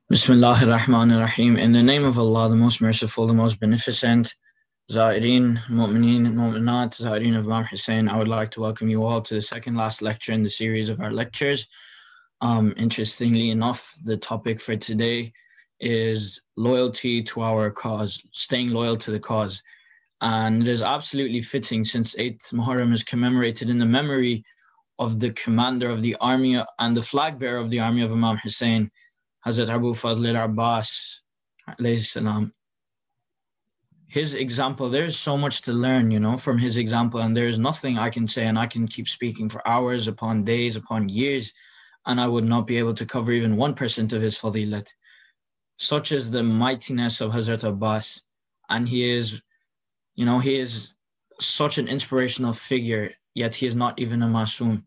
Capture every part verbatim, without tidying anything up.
Bismillahir Rahmanir Rahim. In the name of Allah, the most merciful, the most beneficent. Zaireen, Mu'mineen, Mu'minat, Zaireen of Imam Hussein, I would like to welcome you all to the second last lecture in the series of our lectures. Um, interestingly enough, the topic for today is loyalty to our cause, staying loyal to the cause. And it is absolutely fitting, since eighth Muharram is commemorated in the memory of the commander of the army and the flag bearer of the army of Imam Hussein, Hazrat Abu Fadl al-Abbas alayhi salam. His example, there's so much to learn, you know, from his example, and there's nothing I can say, and I can keep speaking for hours upon days upon years, and I would not be able to cover even one percent of his fadilat. Such is the mightiness of Hazrat Abbas, and he is, you know, he is such an inspirational figure, yet he is not even a masoom.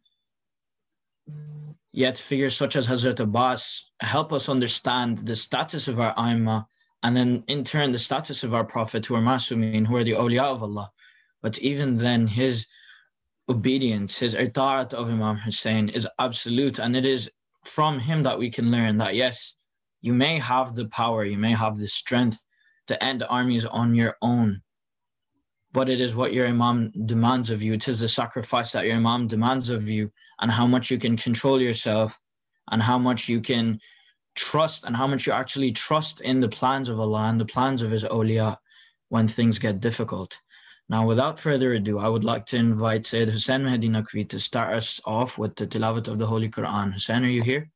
Yet figures such as Hazrat Abbas help us understand the status of our Aimma, and then in turn the status of our Prophet, who are Masumin, who are the awliya of Allah. But even then, his obedience, his ita'at of Imam Hussein is absolute, and it is from him that we can learn that yes, you may have the power, you may have the strength to end armies on your own, but it is what your Imam demands of you. It is the sacrifice that your Imam demands of you, and how much you can control yourself, and how much you can trust, and how much you actually trust in the plans of Allah and the plans of His awliya when things get difficult. Now, without further ado, I would like to invite Sayyid Hussain Mahdi Naqvi to start us off with the tilawat of the Holy Quran. Hussain, are you here?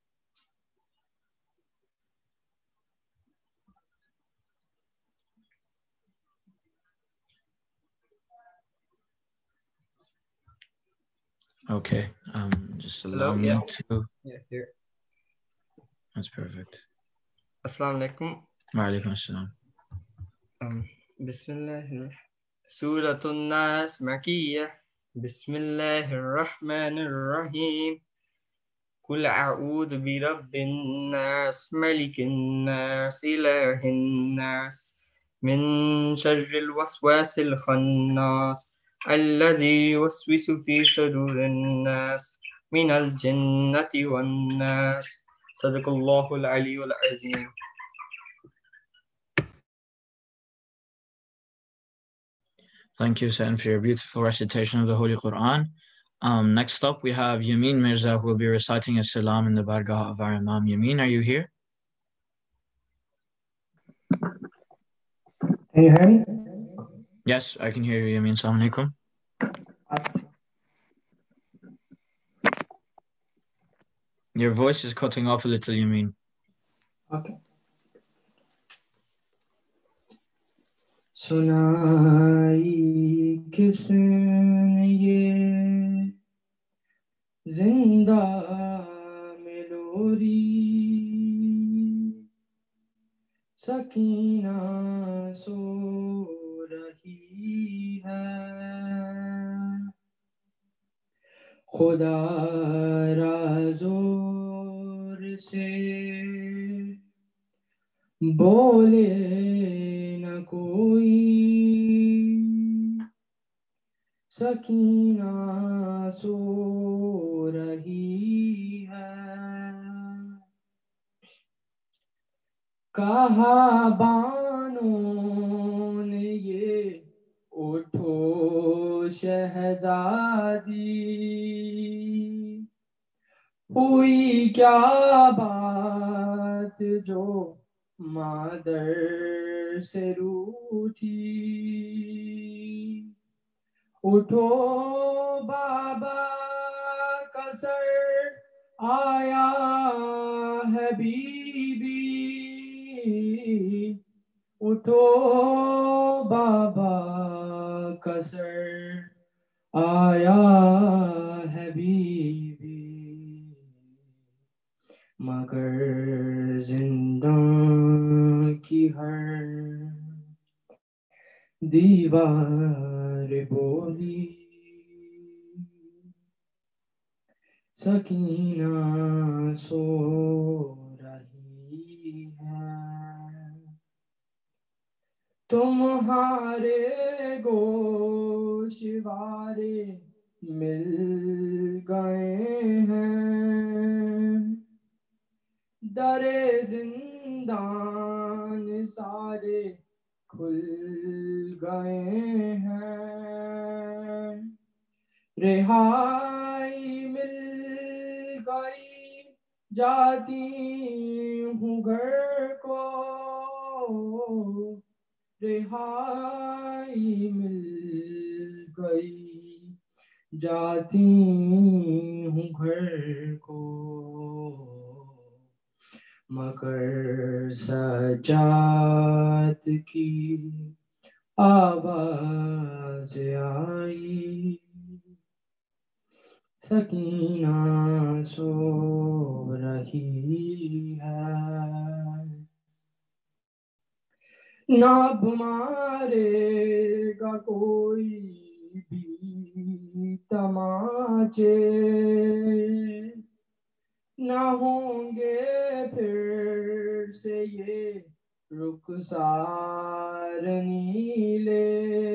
Okay, um, just allow Hello, me yeah. to. Yeah, here. That's perfect. Assalamu alaikum. Wa alaikum assalam. Um, Bismillah. Suratun Nas Makkiyah. Bismillahir Rahmanir Rahim. Qul a'udhu bi rabbin nas, malikin nas, ilahin nas, min sharril waswasil khannas, alladhi yuwaswisu fi sudurin nas, min al jannati wan nas. Sadaqallahu al-aliyyul azim. Thank you, Sen, for your beautiful recitation of the Holy Quran. Um, next up, we have Yamin Mirza, who will be reciting a salam in the bargah of our Imam. Yamin, are you here? Can you hear me? Yes, I can hear you, Yamin. Assalamu alaikum. Your voice is cutting off a little, Yamin. Okay. सुनाई किसने ये जिंदा Malorie Sakina सो रही है खुदा राज़ोर से बोले न कोई सकीना सो रही है कहा बानों ने ये उठो शहजादी हुई क्या बात जो मादर से रूठी उठो बाबा का सर आया है बीबी उठो बाबा का सर आया है बीबी मगर जिंदा की हर दीवार बोली सकीना सो रही है तुम्हारे गोशवारे मिल गए हैं दरे जिंदगी जिंदान सारे खुल गए हैं, रिहाई मिल गई जाती हूँ घर को, रिहाई मिल गई जाती हूँ घर को, मगर सजाद की आवाज आई, सकीना सो रही है, नाब मारेगा कोई भी तमाचे, ना होंगे फिर से ये रुखसार नीले,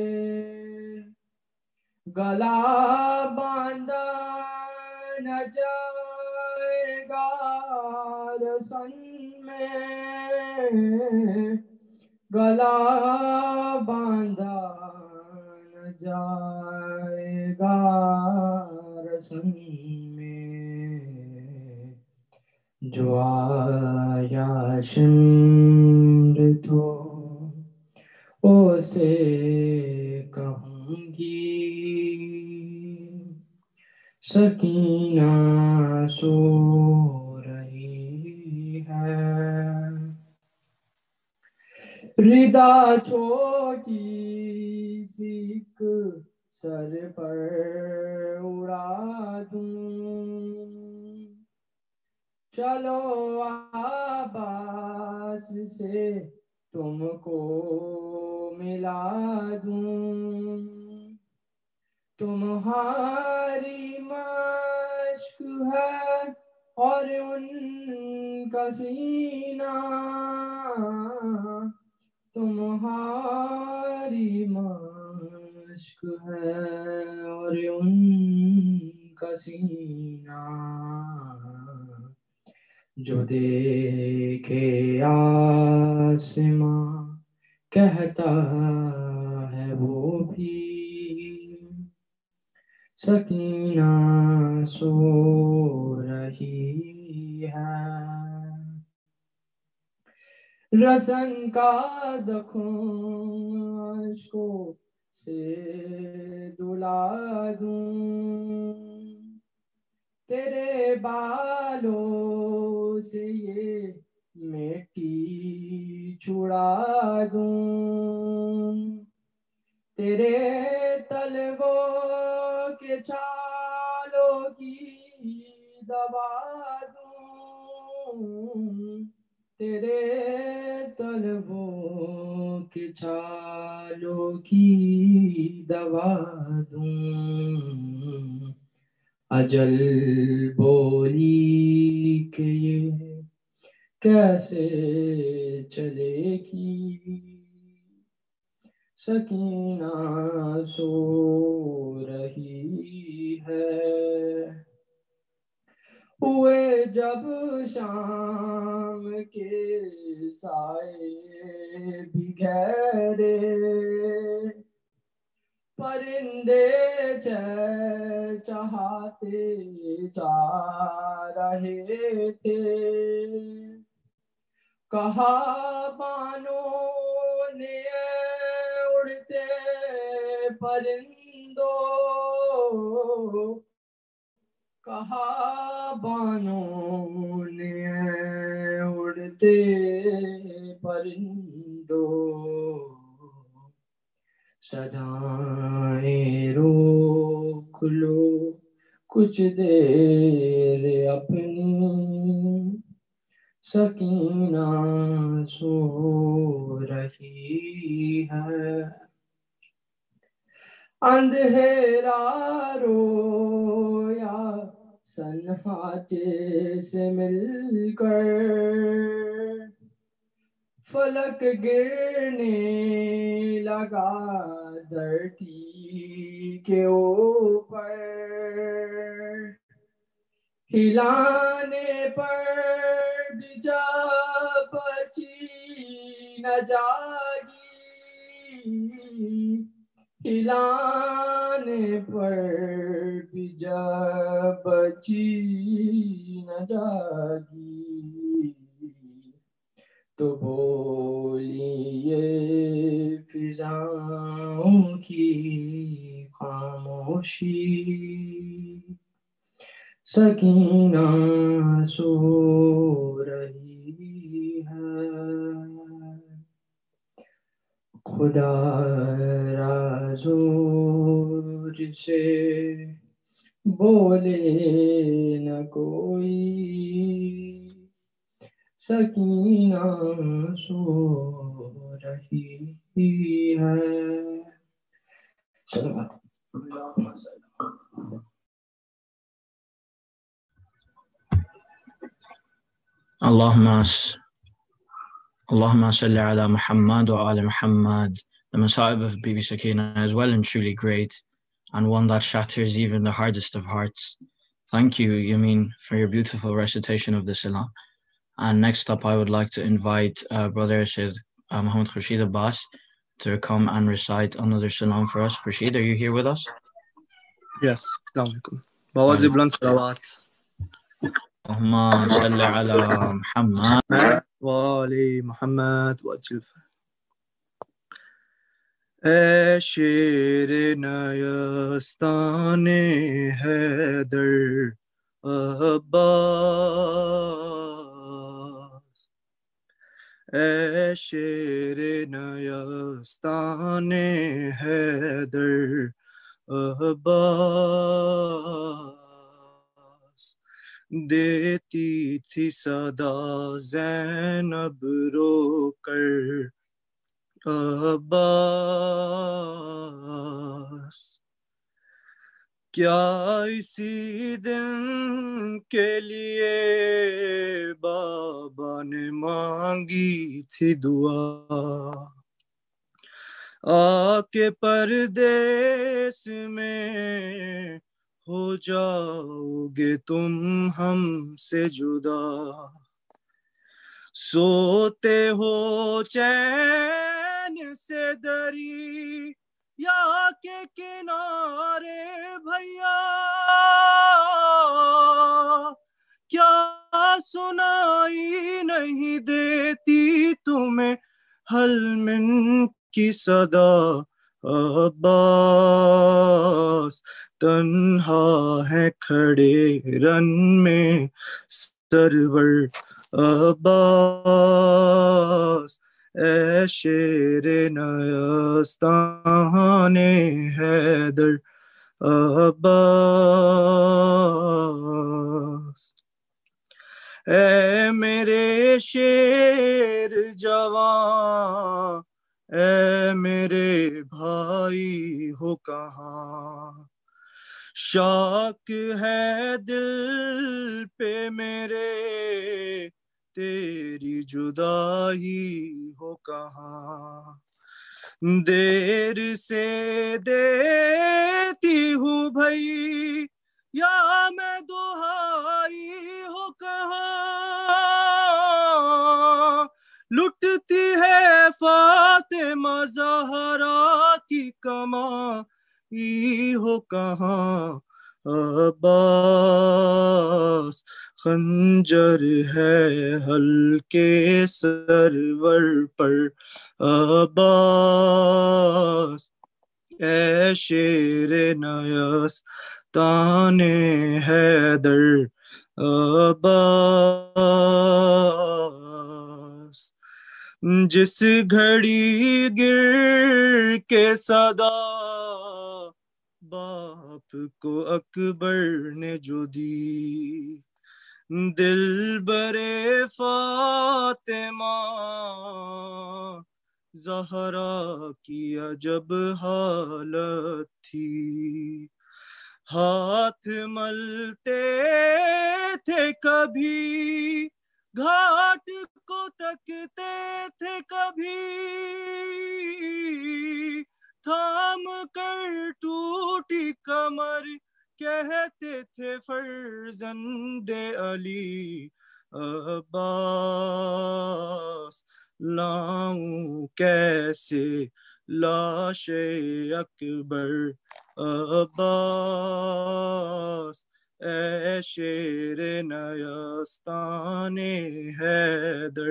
गला बांधा न जाएगा रसन में, गला बांधा न जाएगा रसन में, जो आया शिम्र तो उसे कहूँगी, सकीना सो रही है, रिदा छोटी सी एक सर पर उड़ा दूं, चलो आबास से तुमको मिला दूं, तुम्हारी मश्क है और उनका सीना, तुम्हारी मश्क है और उनका सीना, जो देखे आसमां कहता है वो भी, सकीना सो रही है, रसन का जख्म अश्कों से दुला दूं, तेरे बालों से ये मिट्टी छुड़ा दूं, तेरे तलवों के छालों की दवा दूं, तेरे तलवों के छालों की दवा दूं, अजल बोली के ये कैसे चलेगी, सकीना सो रही है, हुए जब शाम के साए भी गहरे, परिंदे चहचहाते जा रहे थे, कहा बानों ने उड़ते परिंदों, कहा बानों ने उड़ते परिंदों, सदाएं रोक लो कुछ देर अपनी, सकीना सो रही है, अंधेरा रोया सन्हाचे से मिलकर, फलक गिरने लगा धरती के ऊपर, हिलाने पर भी जब बची न जागी, हिलाने पर भी जब बची न जागी, तो बोलिए फिजाओं की खामोशी, सकीना सो रही है। खुदा ra जोर से बोले न कोई, सकीना सो रही है। सलावत। Allahumma Allahumma salli ala Muhammad wa ala Muhammad. The Masa'ib of Bibi Sakina is well and truly great, and one that shatters even the hardest of hearts. Thank you, Yamin, for your beautiful recitation of the Salam. And next up, I would like to invite uh, Brother Sayyid uh, Muhammad Khurshid Abbas to come and recite another Salam for us. Khurshid, are you here with us? Yes. Assalamu alaikum. Bawaz Iblan Salawat. Allahumma salli ala Muhammad wa ali Muhammad wa ajilfa. ऐ शेर नयस्ताने हैदर अब्बास, ऐ शेर नयस्ताने हैदर अब्बास, देती थी सदा ज़ैनब रोकर अब्बास, क्या इसी दिन के लिए बाबा ने मांगी थी दुआ, आके परदेस में हो जाओगे तुम हमसे जुदा, सोते हो चैन से दरी या के किनारे भैया, क्या सुनाई नहीं देती तुम्हें हलमिन की सदा, अब्बास तन्हा है खड़े रन में सरवर अब्बास, ऐ शेर नयस्ताने हैदर अब्बास, ऐ मेरे शेर जवान, ऐ मेरे भाई हो कहाँ, शौक है दिल पे मेरे तेरी जुदाई हो कहाँ, देर से देती हूँ भई या मैं दुहाई हो कहाँ, लुटती है फातिमा ज़हरा की कमाई हो कहाँ, अब्बास खंजर है हल्के सरवर पर अब्बास, ऐ शेर नयस्ताने हैदर अब्बास, जिस घड़ी गिर के सदा बाप को अकबर ने जो दी, दिल बरे फातिमा ज़हरा की अजब हालत थी, हाथ मलते थे कभी घाट को तकते थे कभी, थाम कर टूटी कमर कहते थे फर्जंदे अली, अब्बास लाऊं कैसे लाशे अकबर अब्बास ए शेर नयस्ताने हैदर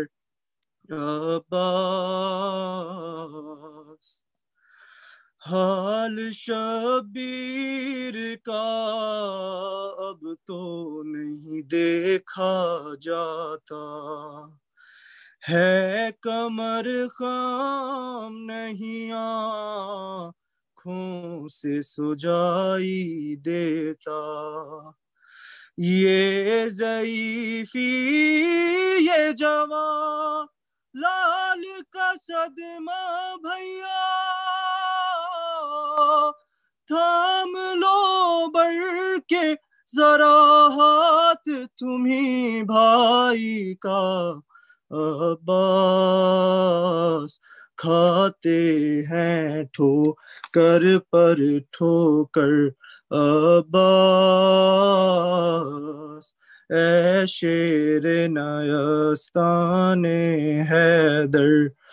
अब्बास हाल शबीर का अब तो नहीं देखा जाता है कमर खाम नहीं आँखों से सुजाई देता ये ज़ईफ़ी ये जवां लाल का सदमा भैया थाम लो बढ़ के जरा हाथ तुम्ही भाई का अब्बास खाते हैं ठोकर पर ठोकर अब्बास ए शेर नयस्ताने हैदर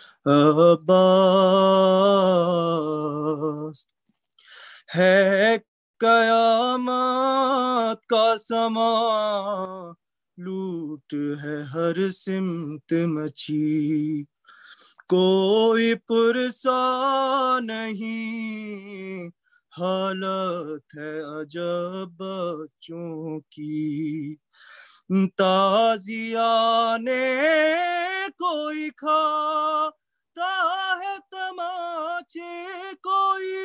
अब्बास है कयामत का समा लूट है हर सिमत मची कोई पुरसा नहीं हालत है अजब बच्चों की ताजियाने कोई खाता है तमाचे कोई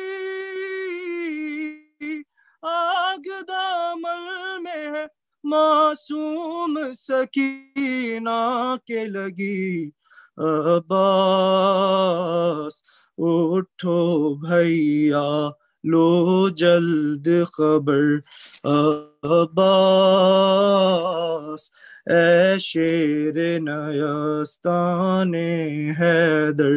आग दामन में है मासूम सकीना के लगी अब्बास उठो भैया लो जल्द खबर अब्बास ए शेर नयस्ताने हैदर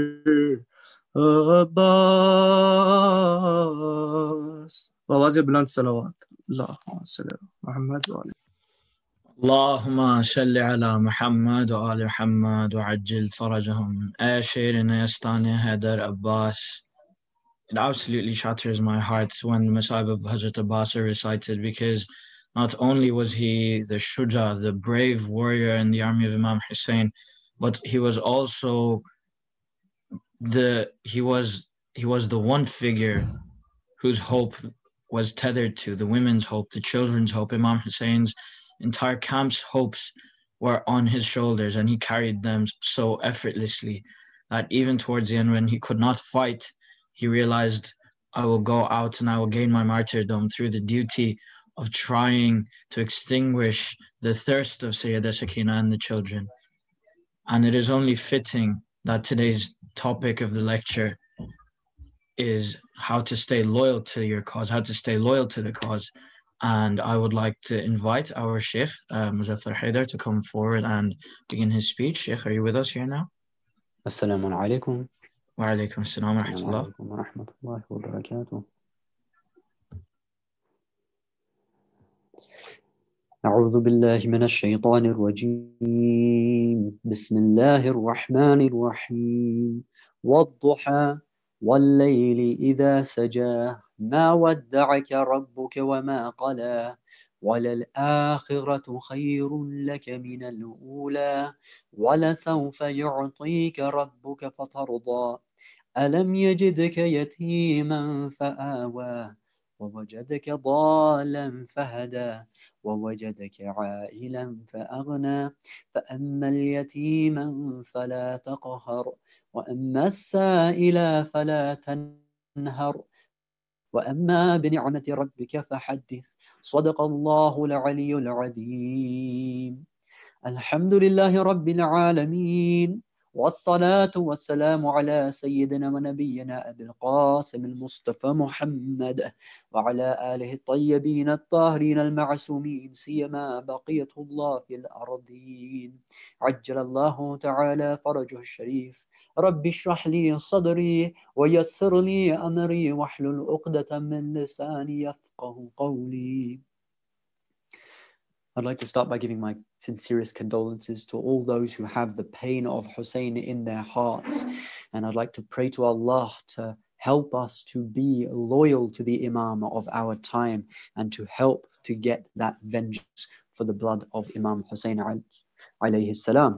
अब्बास आवाज़ बुलंद सलावत अल्लाहुम्मा सल्ली अला मुहम्मद व आले Allahumma salli ala Muhammad wa ali Muhammad wa ajil farajahum. Eh, Shair Nayastani Haidar Abbas. It absolutely shatters my heart when the Masa'ib of Hazrat Abbas are recited, because not only was he the Shuja, the brave warrior in the army of Imam Hussein, but he was also the he was he was the one figure whose hope was tethered to the women's hope, the children's hope. Imam Hussein's entire camp's hopes were on his shoulders, and he carried them so effortlessly that even towards the end, when he could not fight, he realized, I will go out and I will gain my martyrdom through the duty of trying to extinguish the thirst of Sayyida Sakina and the children. And it is only fitting that today's topic of the lecture is how to stay loyal to your cause, how to stay loyal to the cause. And I would like to invite our Sheikh, uh, Muzaffar Haidar, to come forward and begin his speech. Sheikh, are you with us here now? Assalamu alaikum. Wa alaikum assalam wa rahmatullah. wa rahmatullahi wa barakatuh. أعوذ بالله من الشيطان الرجيم بسم الله الرحمن الرحيم والضحى والليل إذا سجى ما ودعك ربك وما قلى وللآخرة خير لك من الأولى ولسوف يعطيك ربك فترضى ألم يجدك يتيما فآوى ووجدك ضالا فهدى ووجدك عائلا فأغنى فأما اليتيم فلا تقهر وأما السائل فلا تنهر وأما بنعمة ربك فحدث صدق الله العلي العظيم الحمد لله رب العالمين والصلاة والسلام على سيدنا ونبينا أبي القاسم المصطفى محمد وعلى آله الطيبين الطاهرين المعصومين سيما بقية الله في الأرضين عجل الله تعالى فرجه الشريف رب اشرح لي صدري ويسر لي أمري واحلل عقدة من لساني يفقه قولي I'd like to start by giving my sincerest condolences to all those who have the pain of Hussein in their hearts. And I'd like to pray to Allah to help us to be loyal to the Imam of our time and to help to get that vengeance for the blood of Imam Hussein alayhi salam.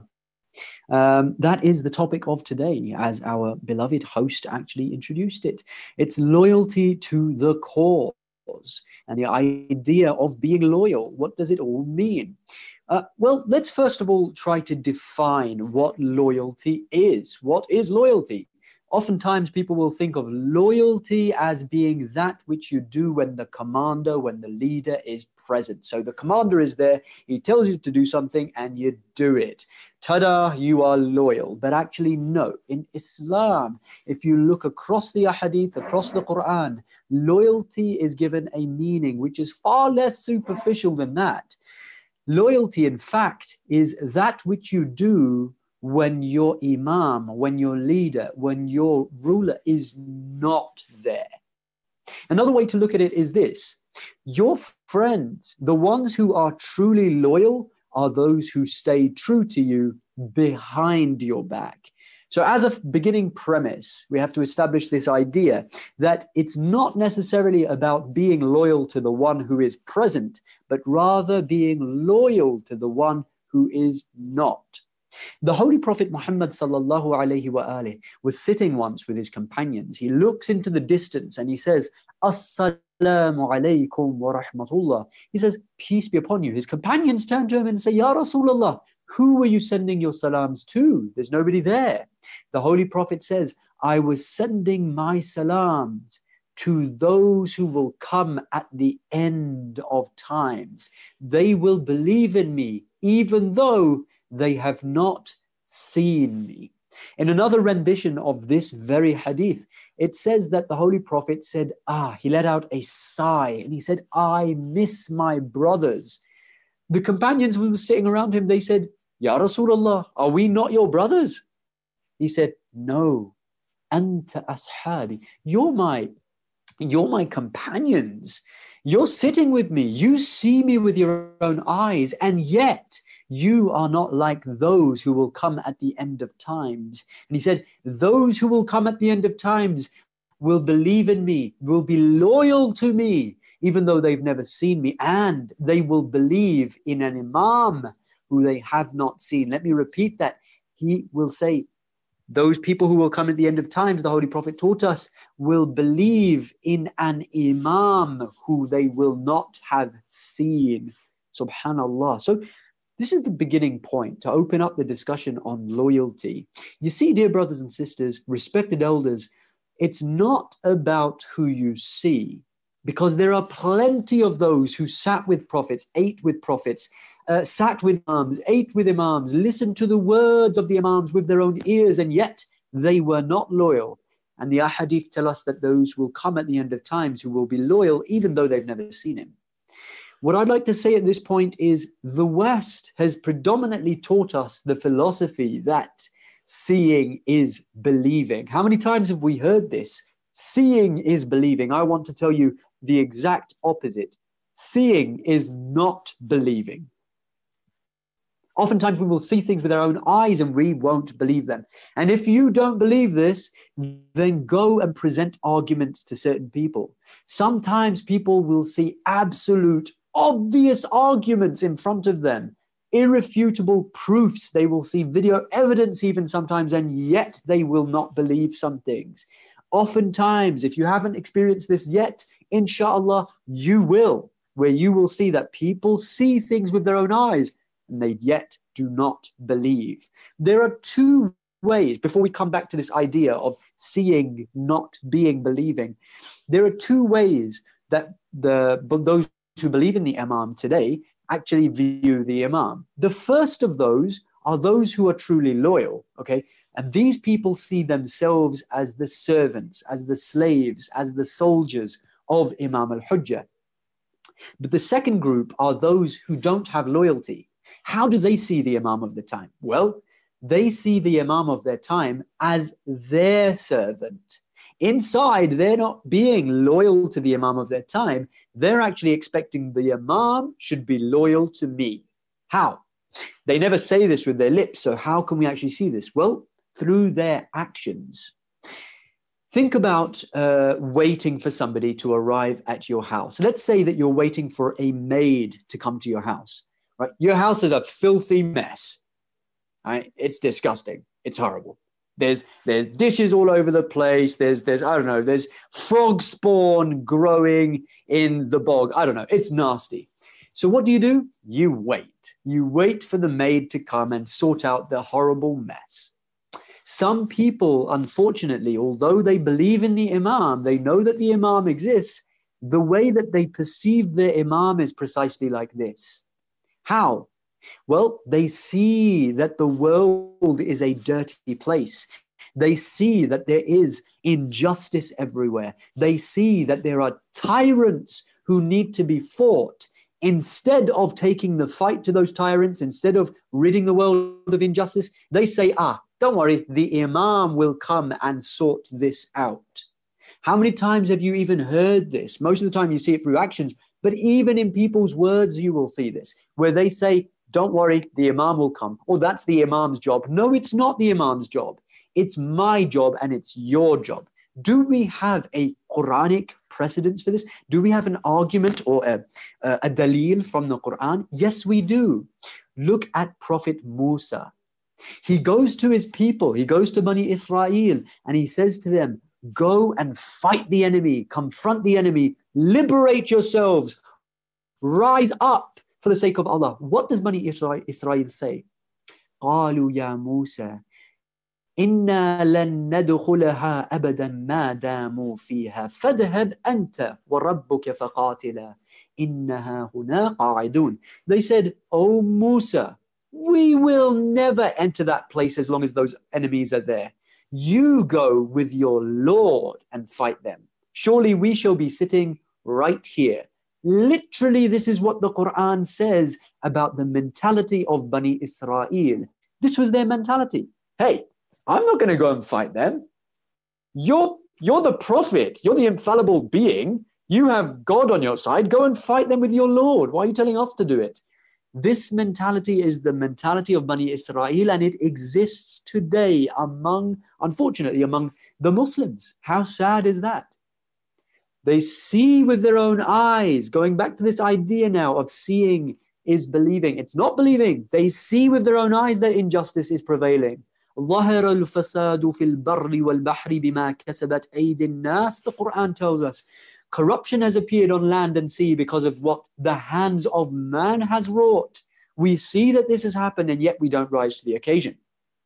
Um, that is the topic of today, as our beloved host actually introduced it. It's loyalty to the cause. And the idea of being loyal, what does it all mean? Uh, well, let's first of all try to define what loyalty is. What is loyalty? Oftentimes people will think of loyalty as being that which you do when the commander, when the leader is present. So the commander is there, he tells you to do something and you do it. Ta-da, you are loyal. But actually, no. In Islam, if you look across the ahadith, across the Quran, loyalty is given a meaning which is far less superficial than that. Loyalty, in fact, is that which you do when your imam, when your leader, when your ruler is not there. Another way to look at it is this. Your friends, the ones who are truly loyal, are those who stay true to you behind your back. So as a beginning premise, we have to establish this idea that it's not necessarily about being loyal to the one who is present, but rather being loyal to the one who is not. The Holy Prophet Muhammad sallallahu alayhi wa alihi was sitting once with his companions. He looks into the distance and he says, Assalamu alaykum wa rahmatullah. He says, peace be upon you. His companions turn to him and say, Ya Rasulullah, who were you sending your salams to? There's nobody there. The Holy Prophet says, I was sending my salams to those who will come at the end of times. They will believe in me, even though they have not seen me. In another rendition of this very hadith, it says that the Holy Prophet said, ah, he let out a sigh and he said, I miss my brothers. The companions who were sitting around him, they said, Ya Rasulullah, are we not your brothers? He said, no, anta ashabi. You're my, you're my companions. You're sitting with me. You see me with your own eyes, and yet you are not like those who will come at the end of times. And he said, those who will come at the end of times will believe in me, will be loyal to me, even though they've never seen me, and they will believe in an imam who they have not seen. Let me repeat that. He will say, those people who will come at the end of times, the Holy Prophet taught us, will believe in an imam who they will not have seen. Subhanallah. So this is the beginning point to open up the discussion on loyalty. You see, dear brothers and sisters, respected elders, it's not about who you see, because there are plenty of those who sat with prophets, ate with prophets, uh, sat with imams, ate with imams, listened to the words of the imams with their own ears, and yet they were not loyal. And the ahadith tell us that those will come at the end of times who will be loyal even though they've never seen him. What I'd like to say at this point is the West has predominantly taught us the philosophy that seeing is believing. How many times have we heard this? Seeing is believing. I want to tell you the exact opposite. Seeing is not believing. Oftentimes we will see things with our own eyes and we won't believe them. And if you don't believe this, then go and present arguments to certain people. Sometimes people will see absolute, obvious arguments in front of them, irrefutable proofs. They will see video evidence even sometimes, and yet they will not believe some things. Oftentimes, if you haven't experienced this yet, inshallah, you will, where you will see that people see things with their own eyes and they yet do not believe. There are two ways, before we come back to this idea of seeing not being believing, there are two ways that the those who believe in the Imam today actually view the Imam. The first of those are those who are truly loyal, okay? And these people see themselves as the servants, as the slaves, as the soldiers of Imam al-Hujjah. But the second group are those who don't have loyalty. How do they see the Imam of the time? Well, they see the Imam of their time as their servant. Inside, they're not being loyal to the Imam of their time. They're actually expecting the Imam should be loyal to me. How? They never say this with their lips, so how can we actually see this? Well, through their actions. Think about uh, waiting for somebody to arrive at your house. Let's say that you're waiting for a maid to come to your house. Right? Your house is a filthy mess. Right? It's disgusting. It's horrible. There's there's dishes all over the place. There's there's I don't know. There's frog spawn growing in the bog. I don't know. It's nasty. So what do you do? You wait. You wait for the maid to come and sort out the horrible mess. Some people, unfortunately, although they believe in the Imam, they know that the Imam exists, the way that they perceive their Imam is precisely like this. How? Well, they see that the world is a dirty place. They see that there is injustice everywhere. They see that there are tyrants who need to be fought. Instead of taking the fight to those tyrants, instead of ridding the world of injustice, they say, ah, don't worry, the Imam will come and sort this out. How many times have you even heard this? Most of the time you see it through actions, but even in people's words you will see this, where they say, don't worry, the Imam will come. Or that's the Imam's job. No, it's not the Imam's job. It's my job and it's your job. Do we have a Quranic precedence for this? Do we have an argument or a, a, a dalil from the Quran? Yes, we do. Look at Prophet Musa. He goes to his people, he goes to Bani Israel, and he says to them, go and fight the enemy, confront the enemy, liberate yourselves, rise up for the sake of Allah. What does Bani Israel say? قالوا يا موسى إنا لن ندخلها أبدا ما داموا فيها فاذهب أنت وربك فقاتلا إنها هنا قاعدون. They said, O Musa, we will never enter that place as long as those enemies are there. You go with your Lord and fight them. Surely we shall be sitting right here. Literally, this is what the Quran says about the mentality of Bani Israel. This was their mentality. Hey, I'm not going to go and fight them. You're, you're the prophet. You're the infallible being. You have God on your side. Go and fight them with your Lord. Why are you telling us to do it? This mentality is the mentality of Bani Israel, and it exists today among, unfortunately, among the Muslims. How sad is that? They see with their own eyes, going back to this idea now of seeing is believing. It's not believing. They see with their own eyes that injustice is prevailing. ظهر الفساد في البر والبحر بما كسبت أيدي الناس. The Quran tells us corruption has appeared on land and sea because of what the hands of man has wrought. We see that this has happened, and yet we don't rise to the occasion.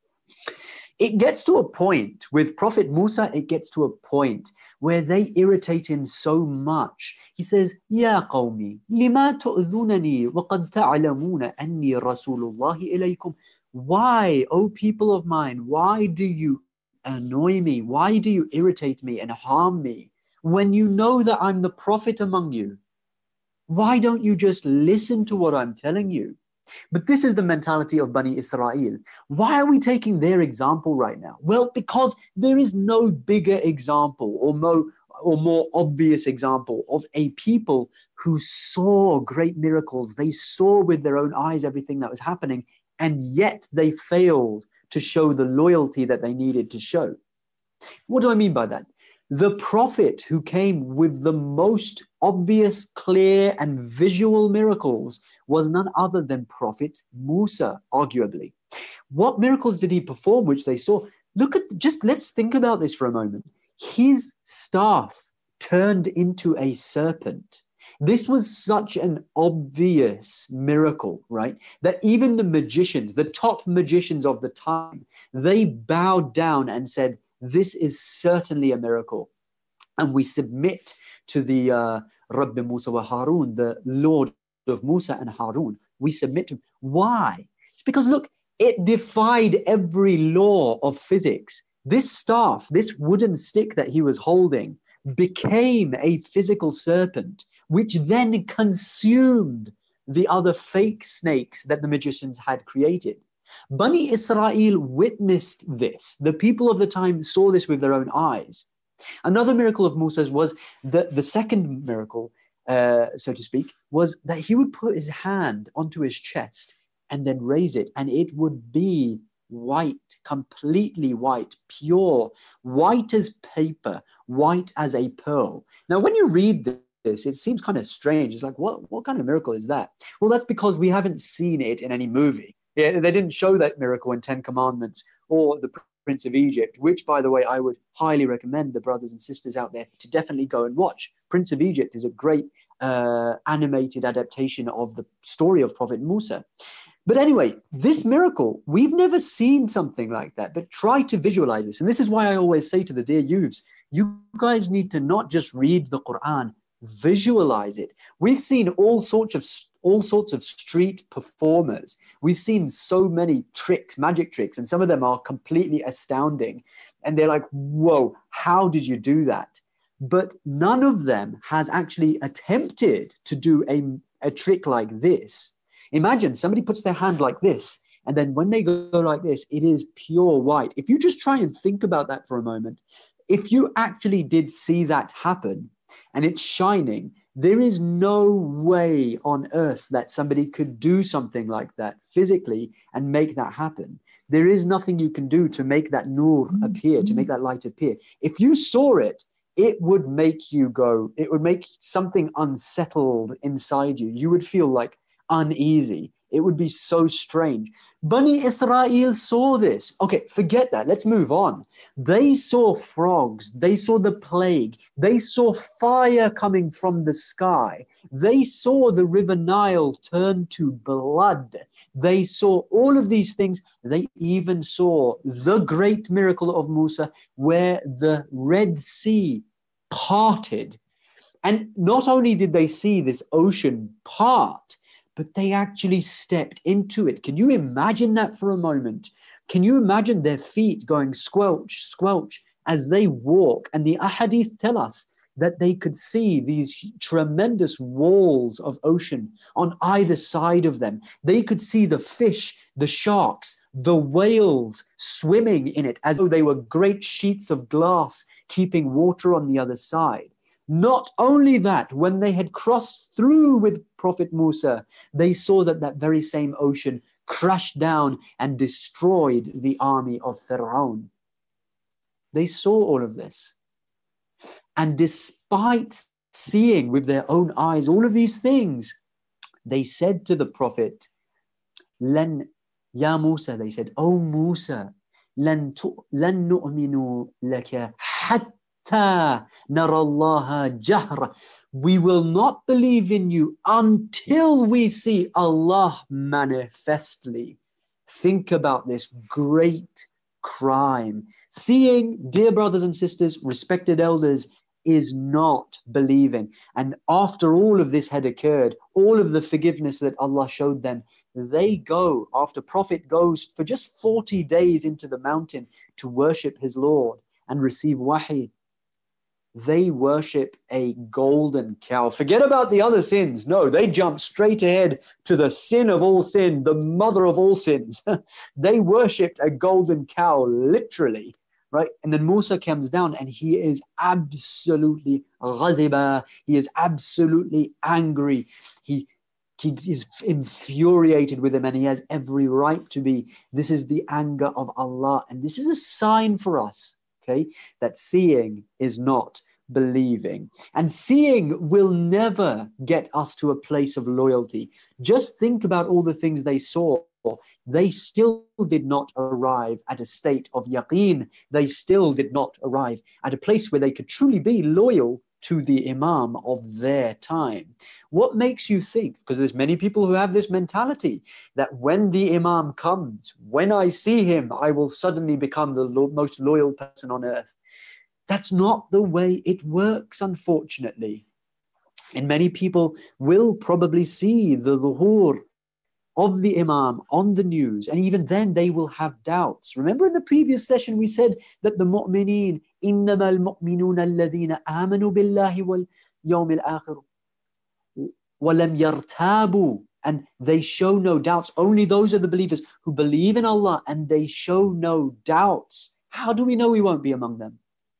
It gets to a point with Prophet Musa, it gets to a point where they irritate him so much. He says, يا قومي لما تؤذونني وقد تعلمون أني رسول الله إليكم. Why, O people of mine, why do you annoy me? Why do you irritate me and harm me when you know that I'm the prophet among you? Why don't you just listen to what I'm telling you? But this is the mentality of Bani Israel. Why are we taking their example right now? Well, because there is no bigger example or more, or more obvious example of a people who saw great miracles. They saw with their own eyes everything that was happening, and yet they failed to show the loyalty that they needed to show. What do I mean by that? The prophet who came with the most obvious, clear, and visual miracles was none other than Prophet Musa, arguably. What miracles did he perform which they saw? Look at, just let's think about this for a moment. His staff turned into a serpent. This was such an obvious miracle, right? That even the magicians, the top magicians of the time, they bowed down and said, this is certainly a miracle. And we submit to the uh, Rabbi Musa wa Harun, the Lord of Musa and Harun. We submit to him. Why? It's because, look, it defied every law of physics. This staff, this wooden stick that he was holding, became a physical serpent, which then consumed the other fake snakes that the magicians had created. Bani Israel witnessed this. The people of the time saw this with their own eyes. Another miracle of Musa's was that the second miracle, uh, so to speak, was that he would put his hand onto his chest and then raise it, and it would be white, completely white, pure, white as paper, white as a pearl. Now, when you read this, it seems kind of strange. It's like, what, what kind of miracle is that? Well, that's because we haven't seen it in any movie. Yeah, they didn't show that miracle in Ten Commandments or the Prince of Egypt, which, by the way, I would highly recommend the brothers and sisters out there to definitely go and watch. Prince of Egypt is a great uh, animated adaptation of the story of Prophet Musa. But anyway, this miracle, we've never seen something like that, but try to visualize this. And this is why I always say to the dear youths, you guys need to not just read the Quran, visualize it. We've seen all sorts of all sorts of street performers. We've seen so many tricks, magic tricks, and some of them are completely astounding. And they're like, whoa, how did you do that? But none of them has actually attempted to do a, a trick like this. Imagine somebody puts their hand like this, and then when they go like this, it is pure white. If you just try and think about that for a moment, if you actually did see that happen and it's shining, there is no way on earth that somebody could do something like that physically and make that happen. There is nothing you can do to make that nur appear, to make that light appear. If you saw it, it would make you go, it would make something unsettled inside you. You would feel like uneasy. It would be so strange. Bani Israel saw this. Okay, forget that. Let's move on. They saw frogs. They saw the plague. They saw fire coming from the sky. They saw the river Nile turn to blood. They saw all of these things. They even saw the great miracle of Musa, where the Red Sea parted. And not only did they see this ocean part, but they actually stepped into it. Can you imagine that for a moment? Can you imagine their feet going squelch, squelch as they walk? And the ahadith tell us that they could see these tremendous walls of ocean on either side of them. They could see the fish, the sharks, the whales swimming in it as though they were great sheets of glass keeping water on the other side. Not only that, when they had crossed through with Prophet Musa, they saw that that very same ocean crashed down and destroyed the army of Pharaoh. They saw all of this. And despite seeing with their own eyes all of these things, they said to the Prophet, Lan, Ya Musa, they said, O Musa, Lan nu'minu laka hatta we will not believe in you until we see Allah manifestly. Think about this great crime. Seeing, dear brothers and sisters, respected elders, is not believing. And after all of this had occurred, all of the forgiveness that Allah showed them, they go, after Prophet goes for just forty days into the mountain to worship his Lord and receive wahi, they worship a golden cow. Forget about the other sins. No, they jump straight ahead to the sin of all sin, the mother of all sins. They worshipped a golden cow, literally, right? And then Musa comes down and he is absolutely ghaziba. He is absolutely angry. He, he is infuriated with him, and he has every right to be. This is the anger of Allah. And this is a sign for us, okay, that seeing is not believing. And seeing will never get us to a place of loyalty. Just think about all the things they saw. They still did not arrive at a state of yaqeen. They still did not arrive at a place where they could truly be loyal to the Imam of their time. What makes you think, because there's many people who have this mentality, that when the Imam comes, when I see him, I will suddenly become the lo- most loyal person on earth. That's not the way it works, unfortunately. And many people will probably see the zuhur of the Imam on the news, and even then they will have doubts. Remember in the previous session we said that the mu'mineen, إِنَّمَا الْمُؤْمِنُونَ الَّذِينَ آمَنُوا بِاللَّهِ وَالْيَوْمِ الْآخِرِ وَلَمْ يَرْتَابُوا, and they show no doubts. Only those are the believers who believe in Allah and they show no doubts. How do we know we won't be among them?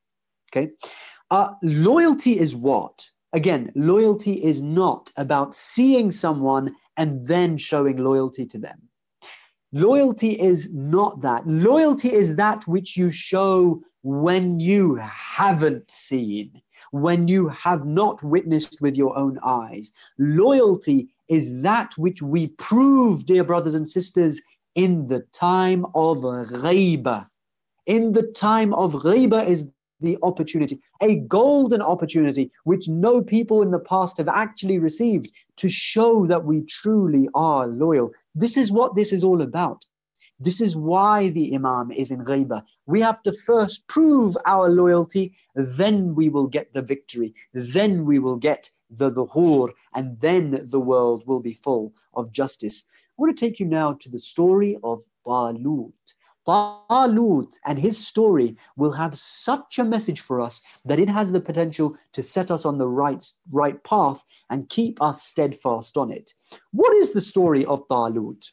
Okay. Uh, loyalty is what? Again, loyalty is not about seeing someone and then showing loyalty to them. Loyalty is not that. Loyalty is that which you show when you haven't seen, when you have not witnessed with your own eyes. Loyalty is that which we prove, dear brothers and sisters, in the time of ghaiba. In the time of ghaiba is the opportunity, a golden opportunity which no people in the past have actually received to show that we truly are loyal. This is what this is all about. This is why the Imam is in ghaiba. We have to first prove our loyalty, then we will get the victory, then we will get the dhuhur, and then the world will be full of justice. I want to take you now to the story of Talut. Talut and his story will have such a message for us that it has the potential to set us on the right, right path and keep us steadfast on it. What is the story of Talut?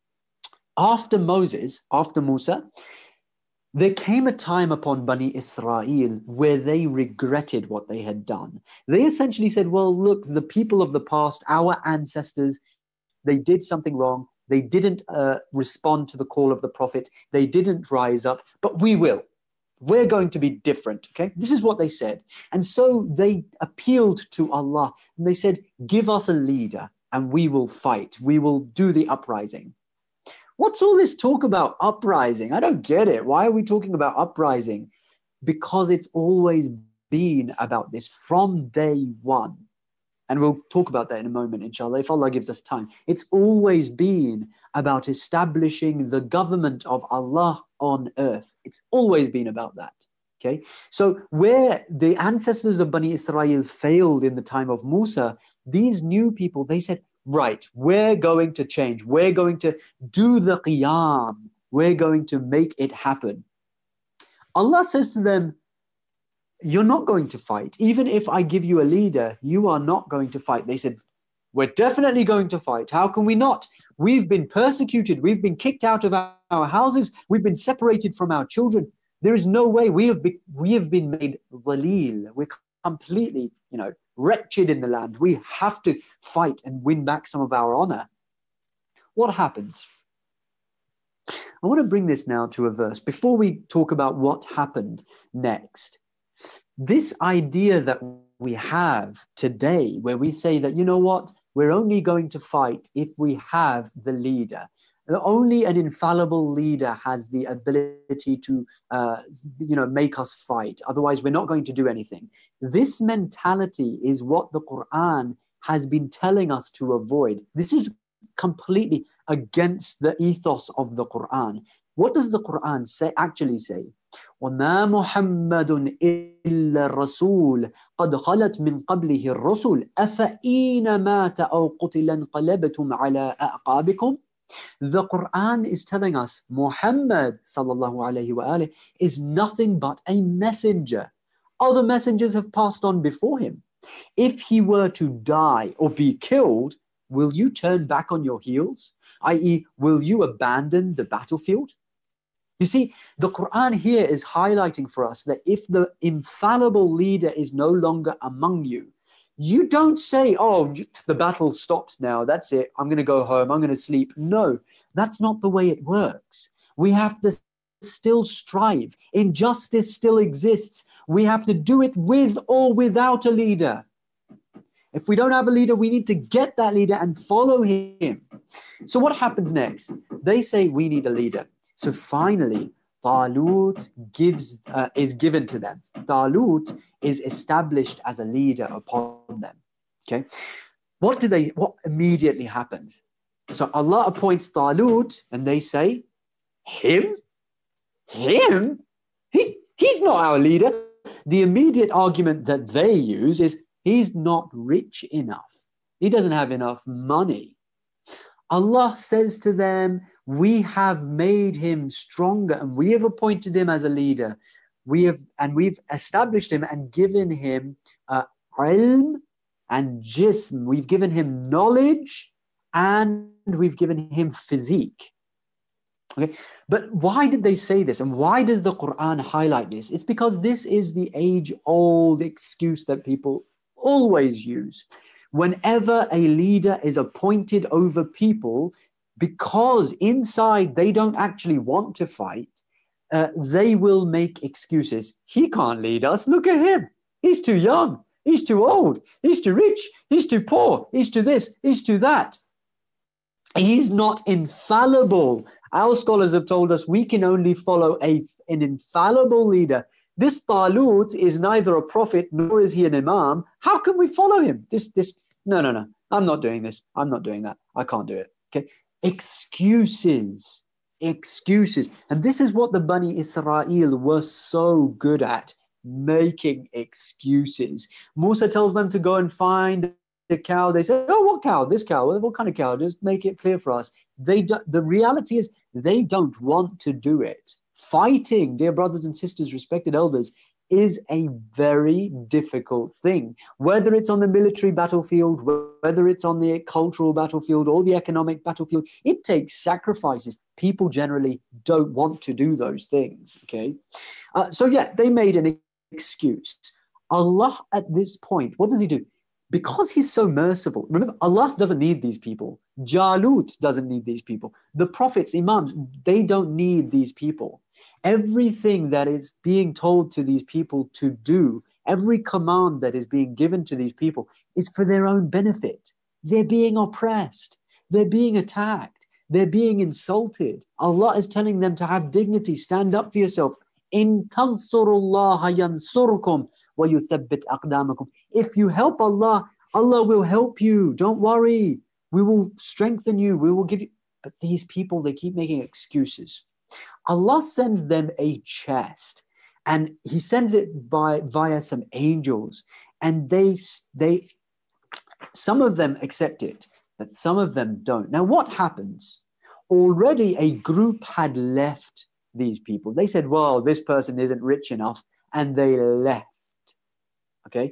After Moses, after Musa, there came a time upon Bani Israel where they regretted what they had done. They essentially said, well, look, the people of the past, our ancestors, they did something wrong. They didn't uh, respond to the call of the prophet. They didn't rise up, but we will. We're going to be different, okay? This is what they said. And so they appealed to Allah and they said, give us a leader and we will fight. We will do the uprising. What's all this talk about uprising? I don't get it. Why are we talking about uprising? Because it's always been about this from day one. And we'll talk about that in a moment, inshallah, if Allah gives us time. It's always been about establishing the government of Allah on earth. It's always been about that, okay? So where the ancestors of Bani Israel failed in the time of Musa, these new people, they said, right, we're going to change. We're going to do the qiyam. We're going to make it happen. Allah says to them, you're not going to fight. Even if I give you a leader, you are not going to fight. They said, we're definitely going to fight. How can we not? We've been persecuted. We've been kicked out of our, our houses. We've been separated from our children. There is no way. We have been, we have been made dhalil. We're completely, you know, wretched in the land. We have to fight and win back some of our honor. What happens? I want to bring this now to a verse before we talk about what happened next. This idea that we have today, where we say that, you know what, we're only going to fight if we have the leader. Only an infallible leader has the ability to, uh, you know, make us fight. Otherwise, we're not going to do anything. This mentality is what the Quran has been telling us to avoid. This is completely against the ethos of the Quran. What does the Quran say? Actually say? وَمَا مُحَمَّدٌ إِلَّا الرَّسُولُ قَدْ خَلَتْ مِنْ قَبْلِهِ الرُّسُلُ أَفَإِينَ مَاتَ أَوْ قُتِلَ انْقَلَبْتُمْ عَلَىٰ أَعْقَابِكُمْ. The Quran is telling us Muhammad sallallahu alayhi wa alayhi is nothing but a messenger. Other messengers have passed on before him. If he were to die or be killed, will you turn back on your heels? that is, will you abandon the battlefield? You see, the Quran here is highlighting for us that if the infallible leader is no longer among you, you don't say, oh, the battle stops now. That's it. I'm going to go home. I'm going to sleep. No, that's not the way it works. We have to still strive. Injustice still exists. We have to do it with or without a leader. If we don't have a leader, we need to get that leader and follow him. So what happens next? They say we need a leader. So finally, Talut gives, uh, is given to them. Talut is established as a leader upon them. Okay, what do they? What immediately happens? So Allah appoints Talut, and they say, "Him, him, he, he's not our leader." The immediate argument that they use is he's not rich enough. He doesn't have enough money. Allah says to them, we have made him stronger and we have appointed him as a leader. We have, and we've established him and given him uh, ilm and jism. We've given him knowledge and we've given him physique. Okay, but why did they say this? And why does the Quran highlight this? It's because this is the age-old excuse that people always use. Whenever a leader is appointed over people, because inside they don't actually want to fight, uh, they will make excuses. He can't lead us. Look at him. He's too young. He's too old. He's too rich. He's too poor. He's too this. He's too that. He's not infallible. Our scholars have told us we can only follow a, an infallible leader. This Talut is neither a prophet nor is he an imam. How can we follow him? This, this, no, no, no. I'm not doing this. I'm not doing that. I can't do it. Okay. Excuses. Excuses. And this is what the Bani Israel were so good at, making excuses. Musa tells them to go and find the cow. They say, oh, what cow? This cow. What kind of cow? Just make it clear for us. They do, the reality is they don't want to do it. Fighting, dear brothers and sisters, respected elders, is a very difficult thing. Whether it's on the military battlefield, whether it's on the cultural battlefield or the economic battlefield, it takes sacrifices. People generally don't want to do those things, okay? Uh, so yeah, they made an excuse. Allah at this point, what does he do? Because he's so merciful. Remember, Allah doesn't need these people. Jalut doesn't need these people. The prophets, imams, they don't need these people. Everything that is being told to these people to do, every command that is being given to these people is for their own benefit. They're being oppressed. They're being attacked. They're being insulted. Allah is telling them to have dignity. Stand up for yourself. In tansurullaha yansurkum wa yuthabbit aqdamakum. If you help Allah, Allah will help you. Don't worry. We will strengthen you. We will give you. But these people, they keep making excuses. Allah sends them a chest, and he sends it by via some angels, and they they some of them accept it, but some of them don't. Now what happens? Already a group had left these people. They said, well, this person isn't rich enough, and they left. Okay,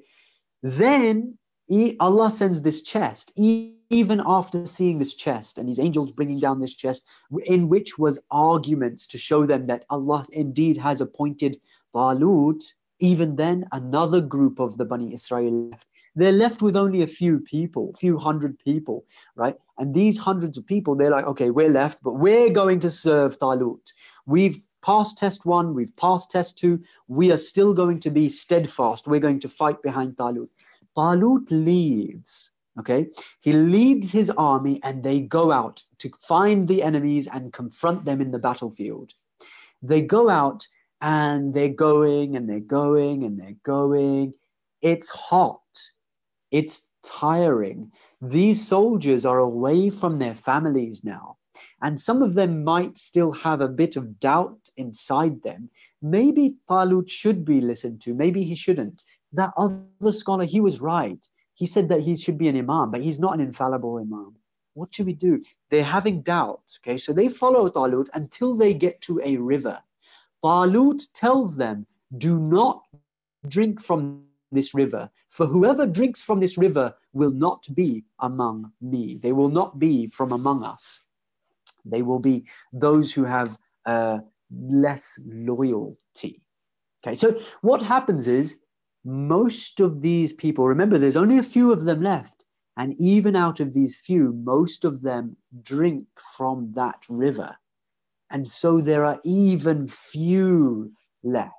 then he, Allah sends this chest. He, even after seeing this chest and these angels bringing down this chest, in which was arguments to show them that Allah indeed has appointed Talut, even then another group of the Bani Israel left. They're left with only a few people, a few hundred people, right? And these hundreds of people, they're like, okay, we're left, but we're going to serve Talut. We've passed test one, we've passed test two, we are still going to be steadfast. We're going to fight behind Talut. Talut leaves. Okay, he leads his army and they go out to find the enemies and confront them in the battlefield. They go out and they're going and they're going and they're going. It's hot. It's tiring. These soldiers are away from their families now. And some of them might still have a bit of doubt inside them. Maybe Talut should be listened to. Maybe he shouldn't. That other scholar, he was right. He said that he should be an imam, but he's not an infallible imam. What should we do? They're having doubts, okay? So they follow Talut until they get to a river. Talut tells them, do not drink from this river, for whoever drinks from this river will not be among me. They will not be from among us. They will be those who have uh, less loyalty. Okay, so what happens is, most of these people, remember, there's only a few of them left. And even out of these few, most of them drink from that river. And so there are even few left.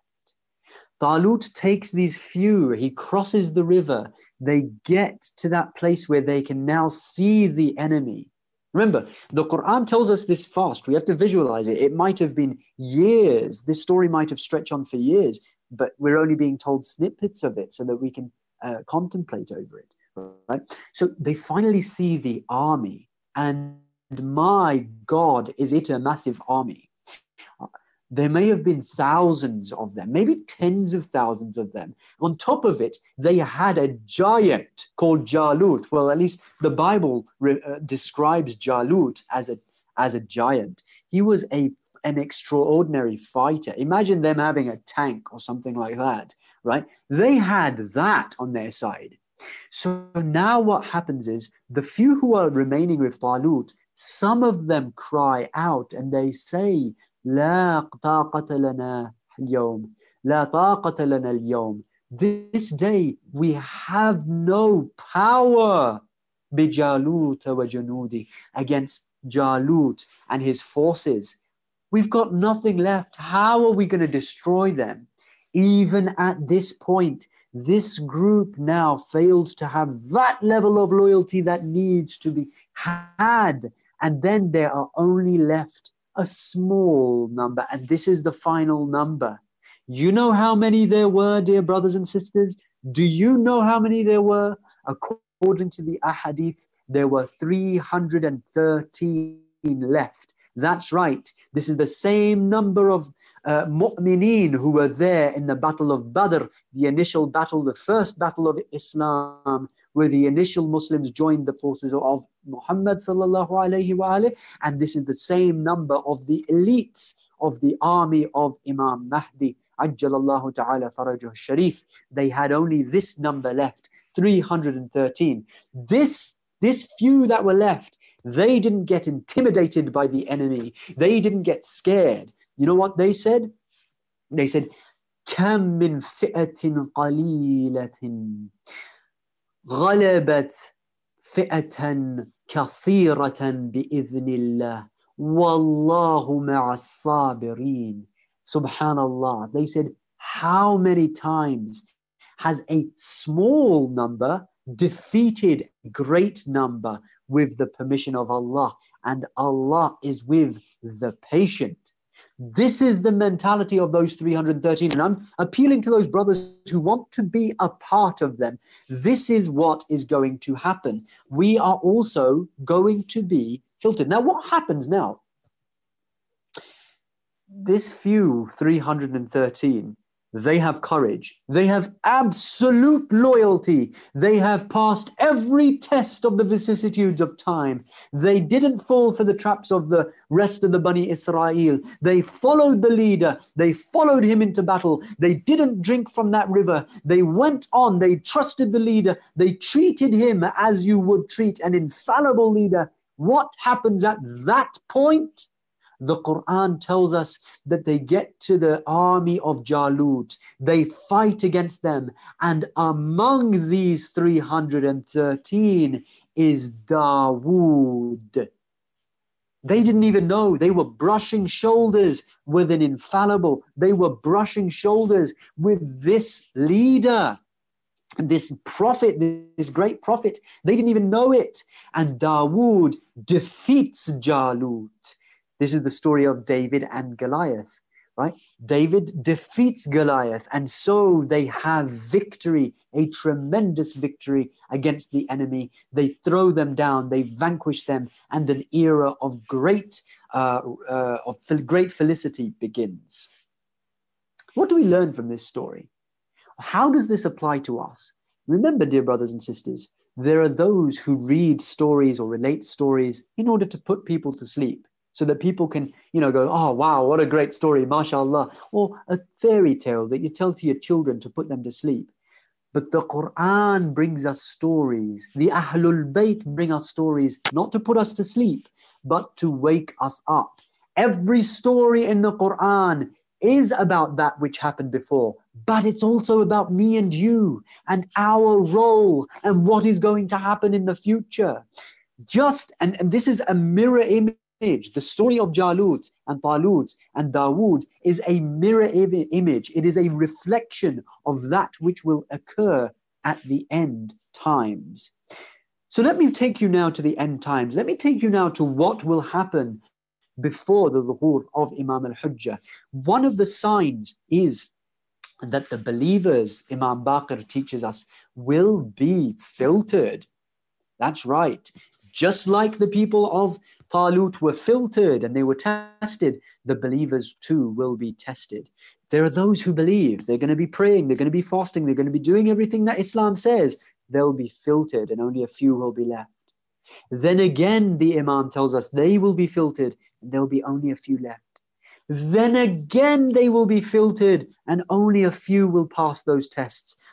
Talut takes these few, he crosses the river. They get to that place where they can now see the enemy. Remember, the Quran tells us this fast. We have to visualize it. It might have been years. This story might have stretched on for years, but we're only being told snippets of it so that we can uh, contemplate over it. Right? So they finally see the army, and my God, is it a massive army? There may have been thousands of them, maybe tens of thousands of them. On top of it, they had a giant called Jalut. Well, at least the Bible re- uh, describes Jalut as a, as a giant. He was a, an extraordinary fighter. Imagine them having a tank or something like that, right? They had that on their side. So now what happens is the few who are remaining with Talut some of them cry out and they say, لا طاقة لنا اليوم, لا طاقة لنا اليوم. This day we have no power بجالوت وجنودي, against Jalut and his forces. We've got nothing left. How are we going to destroy them? Even at this point, this group now fails to have that level of loyalty that needs to be had. And then there are only left a small number. And this is the final number. You know how many there were, dear brothers and sisters? Do you know how many there were? According to the ahadith, there were three hundred thirteen left. That's right. This is the same number of uh, mu'mineen who were there in the Battle of Badr, the initial battle, the first battle of Islam, where the initial Muslims joined the forces of Muhammad sallallahu alayhi wa alayhi. And this is the same number of the elites of the army of Imam Mahdi, Ajjalallahu ta'ala farajuh sharif. They had only this number left, three hundred thirteen. This, this few that were left, they didn't get intimidated by the enemy. They didn't get scared. You know what they said? They said, كَمْ مِنْ فِئَةٍ قَلِيلَةٍ غَلَبَتْ فِئَةً كَثِيرَةً بِإِذْنِ اللَّهِ وَاللَّهُ مَعَ الصَّابِرِينَ. Subhanallah. They said, how many times has a small number defeated a great number with the permission of Allah? And Allah is with the patient. This is the mentality of those three hundred thirteen. And I'm appealing to those brothers who want to be a part of them. This is what is going to happen. We are also going to be filtered. Now, what happens now? This few three hundred thirteen, they have courage. They have absolute loyalty. They have passed every test of the vicissitudes of time. They didn't fall for the traps of the rest of the Bani Israel. They followed the leader. They followed him into battle. They didn't drink from that river. They went on. They trusted the leader. They treated him as you would treat an infallible leader. What happens at that point? The Quran tells us that they get to the army of Jalut. They fight against them. And among these three hundred thirteen is Dawood. They didn't even know. They were brushing shoulders with an infallible. They were brushing shoulders with this leader, this prophet, this great prophet. They didn't even know it. And Dawood defeats Jalut. This is the story of David and Goliath, right? David defeats Goliath, and so they have victory, a tremendous victory against the enemy. They throw them down, they vanquish them, and an era of great, uh, uh, of great felicity begins. What do we learn from this story? How does this apply to us? Remember, dear brothers and sisters, there are those who read stories or relate stories in order to put people to sleep, so that people can, you know, go, oh, wow, what a great story, mashallah. Or a fairy tale that you tell to your children to put them to sleep. But the Quran brings us stories. The Ahlul Bayt bring us stories, not to put us to sleep, but to wake us up. Every story in the Quran is about that which happened before, but it's also about me and you and our role and what is going to happen in the future. Just, and, and this is a mirror image. The story of Jalut and Talut and Dawood is a mirror image. It is a reflection of that which will occur at the end times. So let me take you now to the end times. Let me take you now to what will happen before the zuhur of Imam al-Hujjah. One of the signs is that the believers, Imam Baqir teaches us, will be filtered. That's right. Just like the people of Talut were filtered and they were tested, the believers too will be tested. There are those who believe. They're going to be praying, they're going to be fasting, they're going to be doing everything that Islam says. They'll be filtered and only a few will be left. Then again, the Imam tells us they will be filtered and there'll be only a few left. Then again, they will be filtered and only a few will pass those tests.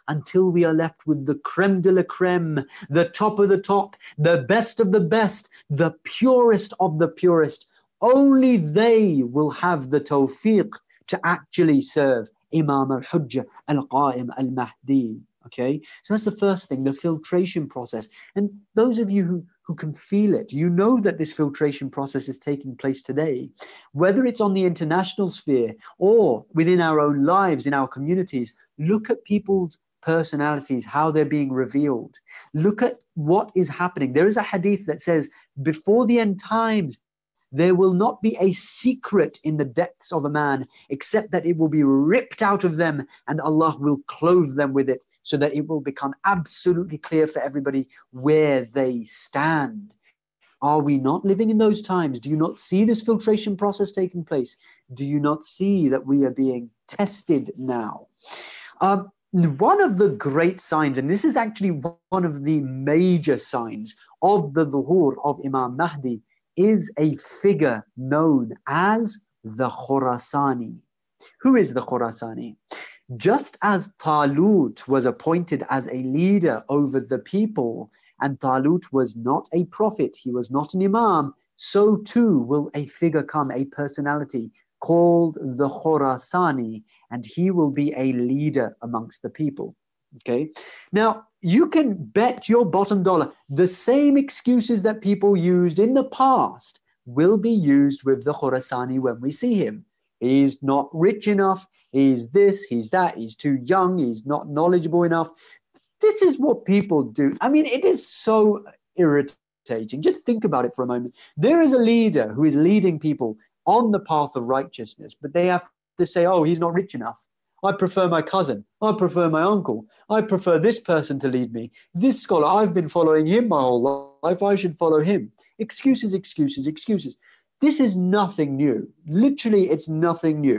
until we are left with the creme de la creme, the top of the top, the best of the best, the purest of the purest. Only they will have the tawfiq to actually serve Imam al-Hujjah al-Qa'im al-Mahdi. Okay, so that's the first thing, the filtration process. And those of you who, who can feel it, you know that this filtration process is taking place today. Whether it's on the international sphere or within our own lives, in our communities, look at people's personalities, how they're being revealed. Look at what is happening. There is a hadith that says, before the end times, there will not be a secret in the depths of a man except that it will be ripped out of them and Allah will clothe them with it so that it will become absolutely clear for everybody where they stand. Are we not living in those times? Do you not see this filtration process taking place? Do you not see that we are being tested now? Um, one of the great signs, and this is actually one of the major signs of the dhuhur of Imam Mahdi, is a figure known as the Khurasani. Who is the Khurasani? Just as Talut was appointed as a leader over the people, and Talut was not a prophet, he was not an imam, so too will a figure come, a personality called the Khurasani, and he will be a leader amongst the people. Okay, now you can bet your bottom dollar the same excuses that people used in the past will be used with the Khurasani when we see him. He's not rich enough, he's this, he's that, he's too young, he's not knowledgeable enough. This is what people do. I mean, it is so irritating. Just think about it for a moment. There is a leader who is leading people on the path of righteousness, but they have to say, oh, he's not rich enough. I prefer my cousin. I prefer my uncle. I prefer this person to lead me. This scholar, I've been following him my whole life. I should follow him. Excuses, excuses, excuses. This is nothing new. Literally, it's nothing new.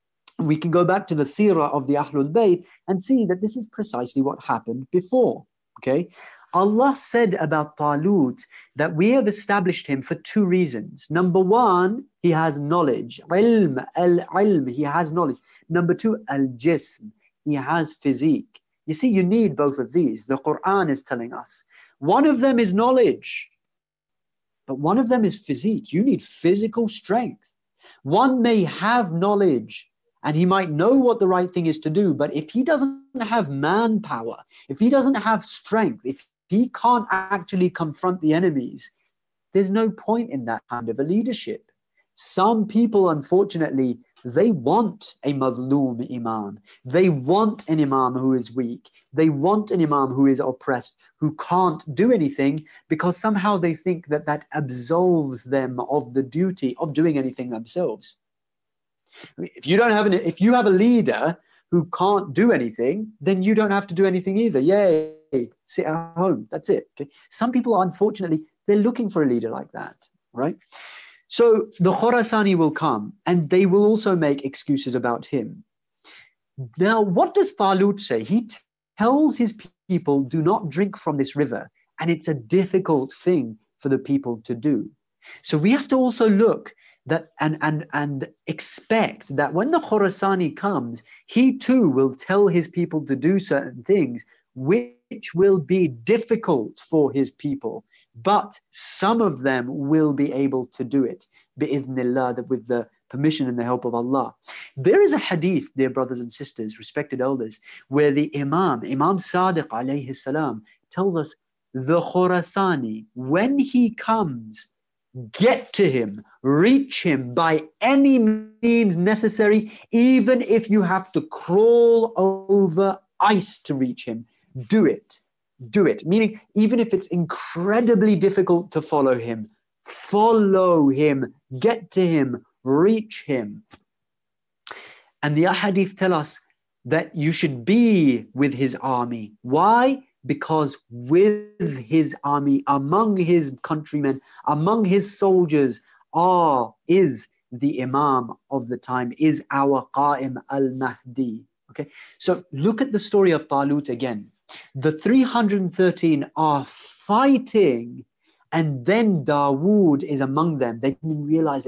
We can go back to the seerah of the Ahlul Bayt and see that this is precisely what happened before. Okay? Allah said about Talut that we have established him for two reasons. Number one, he has knowledge. Ilm, al-ilm, he has knowledge. Number two, al-jism, he has physique. You see, you need both of these. The Quran is telling us. One of them is knowledge, but one of them is physique. You need physical strength. One may have knowledge, and he might know what the right thing is to do, but if he doesn't have manpower, if he doesn't have strength, if he can't actually confront the enemies, there's no point in that kind of a leadership. Some people, unfortunately, they want a mazloom imam. They want an imam who is weak. They want an imam who is oppressed, who can't do anything, because somehow they think that that absolves them of the duty of doing anything themselves. If you don't have an, if you have a leader who can't do anything, then you don't have to do anything either. Yay, sit at home. That's it. Okay? Some people, unfortunately, they're looking for a leader like that, right? So the Khurasani will come and they will also make excuses about him. Now, what does Talut say? He t- tells his people, do not drink from this river. And it's a difficult thing for the people to do. So we have to also look that and, and, and expect that when the Khurasani comes, he too will tell his people to do certain things which will be difficult for his people. But some of them will be able to do it, bi'idhnillah, with the permission and the help of Allah. There is a hadith, dear brothers and sisters, respected elders, where the Imam, Imam Sadiq alayhi salam, tells us, the Khurasani, when he comes, get to him, reach him by any means necessary, even if you have to crawl over ice to reach him. Do it. Do it. Meaning, even if it's incredibly difficult to follow him, follow him, get to him, reach him. And the ahadith tell us that you should be with his army. Why? Because with his army, among his countrymen, among his soldiers, are, is the Imam of the time, is our Qa'im al-Mahdi. Okay, so look at the story of Talut again. The three hundred thirteen are fighting, and then Dawood is among them. They didn't realize it.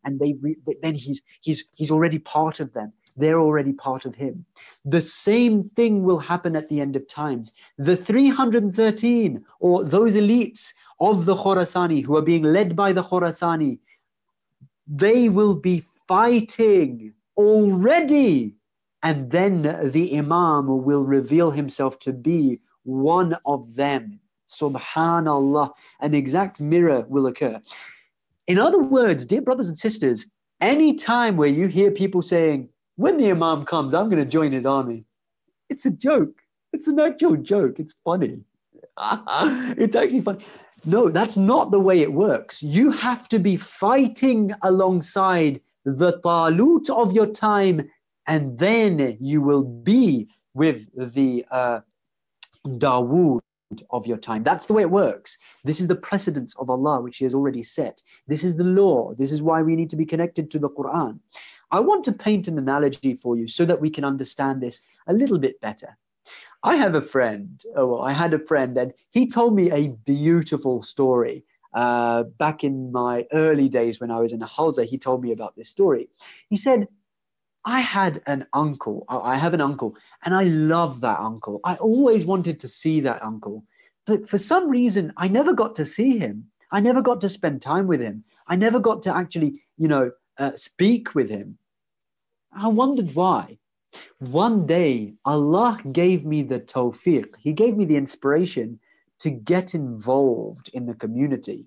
and they re- then he's he's he's already part of them. They're already part of him. The same thing will happen at the end of times. The three hundred thirteen, or those elites of the Khorasani who are being led by the Khorasani, they will be fighting already. And then the Imam will reveal himself to be one of them. Subhanallah, an exact mirror will occur. In other words, dear brothers and sisters, any time where you hear people saying, when the Imam comes, I'm going to join his army, it's a joke. It's an actual joke. It's funny. It's actually funny. No, that's not the way it works. You have to be fighting alongside the Talut of your time, and then you will be with the uh, Dawood of your time. That's the way it works. This is the precedence of Allah, which He has already set. This is the law. This is why we need to be connected to the Quran. I want to paint an analogy for you so that we can understand this a little bit better. I have a friend, oh, well, I had a friend, and he told me a beautiful story. Uh, back in my early days when I was in a Hawza, he told me about this story. He said, I had an uncle, I have an uncle, and I love that uncle. I always wanted to see that uncle. But for some reason, I never got to see him. I never got to spend time with him. I never got to actually, you know, uh, speak with him. I wondered why. One day, Allah gave me the tawfiq. He gave me the inspiration to get involved in the community,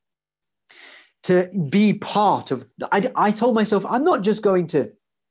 to be part of, I, I told myself, I'm not just going to,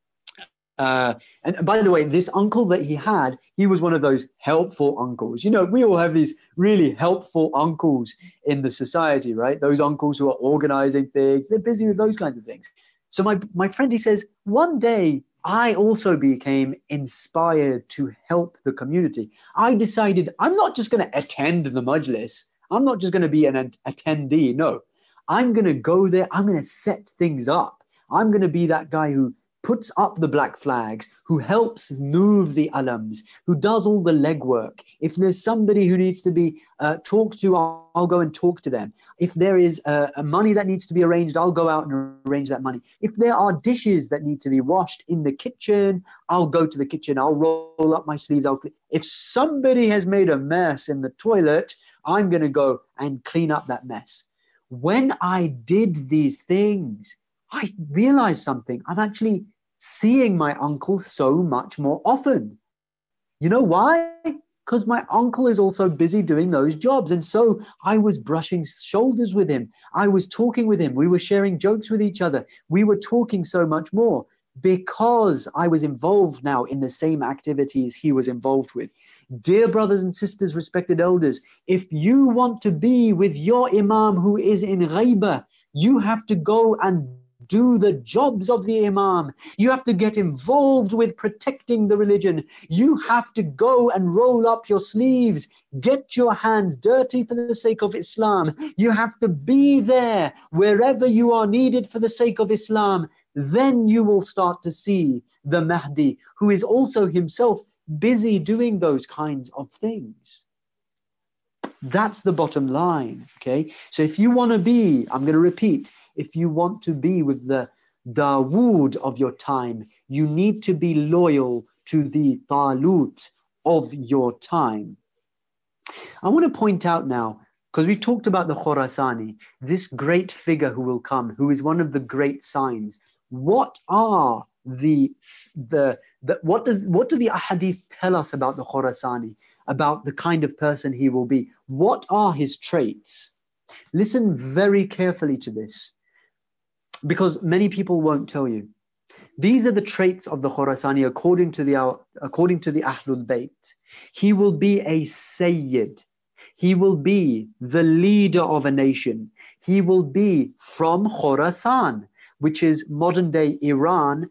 uh, and by the way, this uncle that he had, he was one of those helpful uncles. You know, we all have these really helpful uncles in the society, right? Those uncles who are organizing things, they're busy with those kinds of things. So my, my friend, he says, one day, I also became inspired to help the community. I decided I'm not just going to attend the majlis. I'm not just going to be an attendee. No, I'm going to go there. I'm going to set things up. I'm going to be that guy who puts up the black flags, who helps move the alams, who does all the legwork. If there's somebody who needs to be uh, talked to, I'll, I'll go and talk to them. If there is uh, a money that needs to be arranged, I'll go out and arrange that money. If there are dishes that need to be washed in the kitchen, I'll go to the kitchen. I'll roll up my sleeves. I'll. If somebody has made a mess in the toilet, I'm going to go and clean up that mess. When I did these things, I realized something. I'm actually seeing my uncle so much more often. You know why? Because my uncle is also busy doing those jobs. And so I was brushing shoulders with him. I was talking with him. We were sharing jokes with each other. We were talking so much more because I was involved now in the same activities he was involved with. Dear brothers and sisters, respected elders, if you want to be with your Imam who is in ghaibah, you have to go and do the jobs of the Imam. You have to get involved with protecting the religion. You have to go and roll up your sleeves, get your hands dirty for the sake of Islam. You have to be there wherever you are needed for the sake of Islam. Then you will start to see the Mahdi, who is also himself busy doing those kinds of things. That's the bottom line, okay? So if you want to be, I'm going to repeat, if you want to be with the Dawood of your time, you need to be loyal to the Talut of your time. I want to point out now, because we talked about the Khorasani, this great figure who will come, who is one of the great signs. What are the, the, the what does what do the ahadith tell us about the Khorasani, about the kind of person he will be? What are his traits? Listen very carefully to this, because many people won't tell you. These are the traits of the Khorasani according to the, according to the Ahlul Bayt. He will be a Sayyid. He will be the leader of a nation. He will be from Khorasan, which is modern day Iran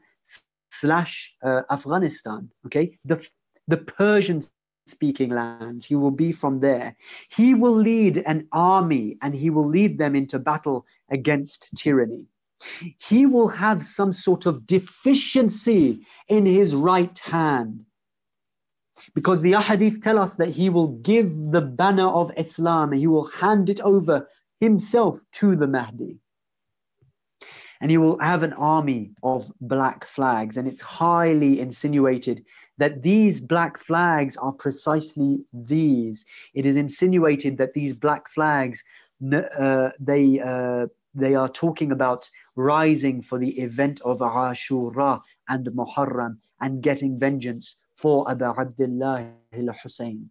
slash uh, Afghanistan, okay? The, the Persian speaking lands. He will be from there. He will lead an army and he will lead them into battle against tyranny. He will have some sort of deficiency in his right hand, because the ahadith tell us that he will give the banner of Islam and he will hand it over himself to the Mahdi. and he will have an army of black flags. And it's highly insinuated that these black flags are precisely these. It is insinuated that these black flags, uh, they, uh, they are talking about rising for the event of Ashura and Muharram and getting vengeance for Abu Abdullah al-Hussein.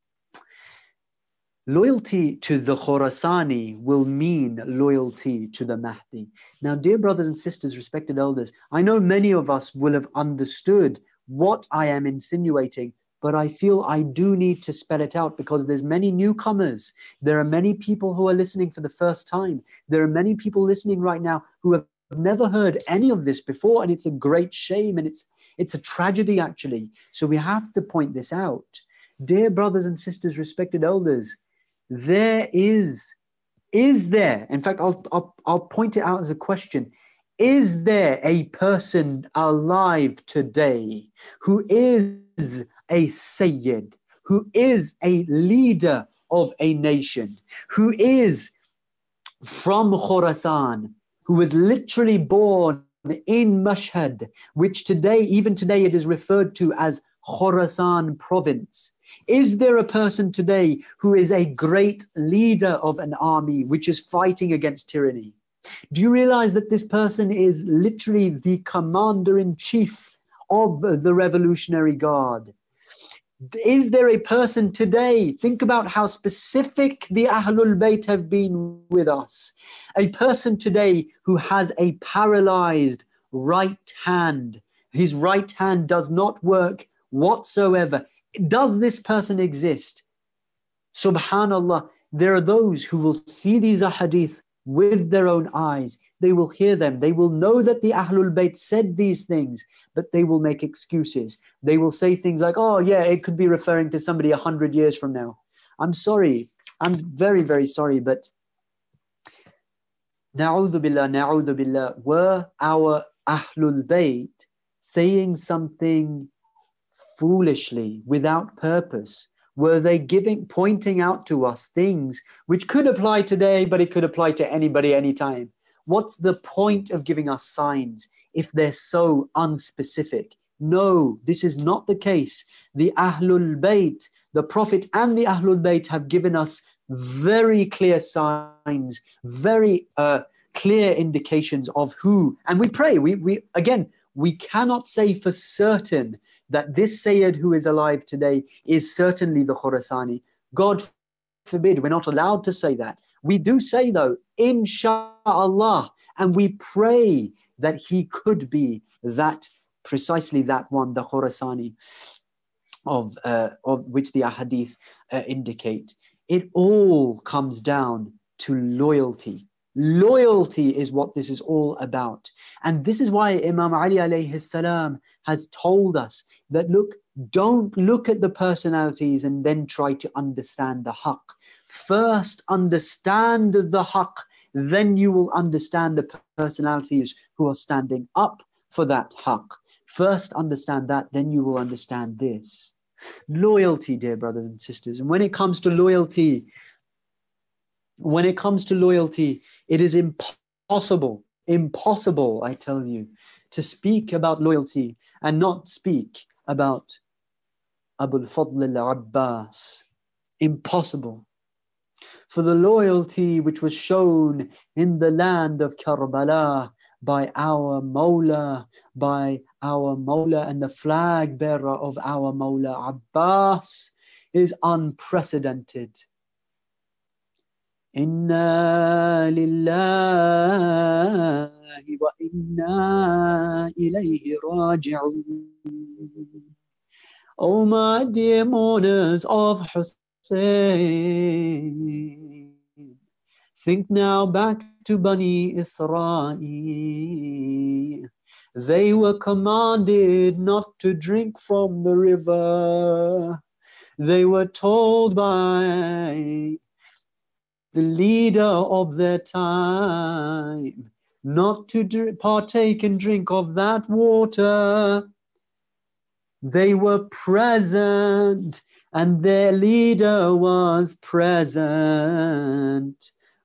Loyalty to the Khorasani will mean loyalty to the Mahdi. Now, dear brothers and sisters, respected elders, I know many of us will have understood what I am insinuating, but I feel I do need to spell it out because there's many newcomers. There are many people who are listening for the first time. There are many people listening right now who have never heard any of this before, and it's a great shame, and it's, it's a tragedy, actually. So we have to point this out. Dear brothers and sisters, respected elders, there is, is there, in fact, I'll, I'll, I'll point it out as a question. Is there a person alive today who is a Sayyid, who is a leader of a nation, who is from Khorasan, who was literally born in Mashhad, which today, even today, it is referred to as Khorasan province? Is there a person today who is a great leader of an army which is fighting against tyranny? Do you realize that this person is literally the commander-in-chief of the Revolutionary Guard? Is there a person today, think about how specific the Ahlul Bayt have been with us, a person today who has a paralyzed right hand. His right hand does not work whatsoever. Does this person exist? Subhanallah, there are those who will see these ahadith with their own eyes. They will hear them. They will know that the Ahlul Bayt said these things, but they will make excuses. They will say things like, oh yeah, it could be referring to somebody a hundred years from now. I'm sorry. I'm very, very sorry, but na'udhu billah, na'udhu billah, were our Ahlul Bayt saying something foolishly, without purpose? Were they giving, pointing out to us things which could apply today, but it could apply to anybody, anytime? What's the point of giving us signs if they're so unspecific? No, this is not the case. The Ahlul Bayt, the Prophet and the Ahlul Bayt have given us very clear signs, very uh, clear indications of who. And we pray, we, we again, we cannot say for certain that this Sayyid who is alive today is certainly the Khorasani. God forbid, we're not allowed to say that. We do say though, inshallah, and we pray that he could be that, precisely that one, the Khorasani of, uh, of which the ahadith uh, indicate. It all comes down to loyalty. Loyalty is what this is all about. And this is why Imam Ali alayhi salam has told us that, look, don't look at the personalities and then try to understand the haqq. First understand the haqq, then you will understand the personalities who are standing up for that haqq. First understand that, then you will understand this. Loyalty, dear brothers and sisters. And when it comes to loyalty, when it comes to loyalty, it is impossible, impossible, I tell you, to speak about loyalty and not speak about Abu al-Fadl al-Abbas. Impossible. For the loyalty which was shown in the land of Karbala by our Mawla, by our Mawla and the flag bearer of our Mawla Abbas is unprecedented. Inna lillahi wa inna ilayhi raji'un. Oh my dear mourners of Hussein, think now back to Bani Israel. They were commanded not to drink from the river. They were told by the leader of their time not to drink, partake and drink of that water. They were present and their leader was present,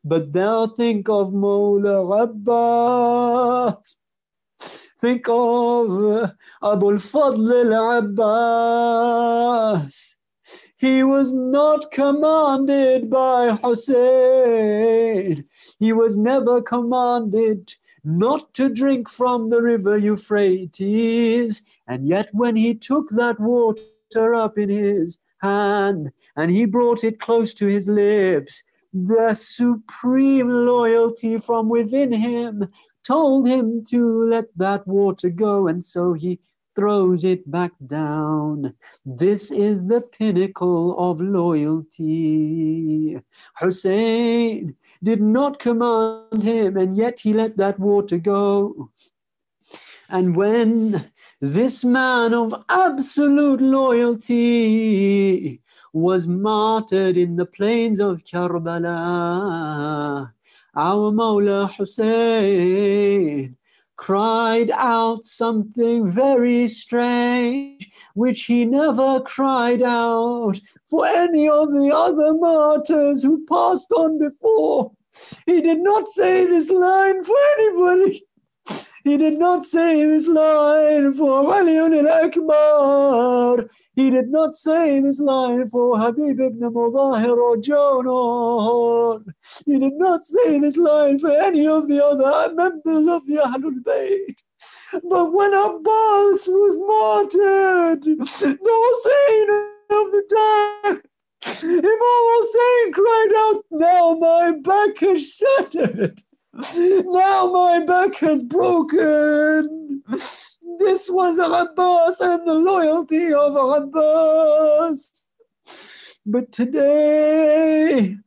But thou think of Mawla Abbas. Think of uh, Abu al-Fadl al-Abbas. He was not commanded by Hussein. He was never commanded not to drink from the river Euphrates. And yet when he took that water up in his hand and he brought it close to his lips, the supreme loyalty from within him told him to let that water go, and so he throws it back down. This is the pinnacle of loyalty. Hussein did not command him, and yet he let that water go. And when this man of absolute loyalty was martyred in the plains of Karbala, our Mawla Hussein cried out something very strange, which he never cried out for any of the other martyrs who passed on before. He did not say this line for anybody. He did not say this line for Ali al-Akbar. He did not say this line for Habib ibn Mudahir or Jonah. He did not say this line for any of the other members of the Ahlul Bayt. But when Abbas was martyred, the Hussein of the time, Imam Hussein cried out, "Now my back has shattered. Now my back has broken." This was Abbas and the loyalty of Abbas. But today,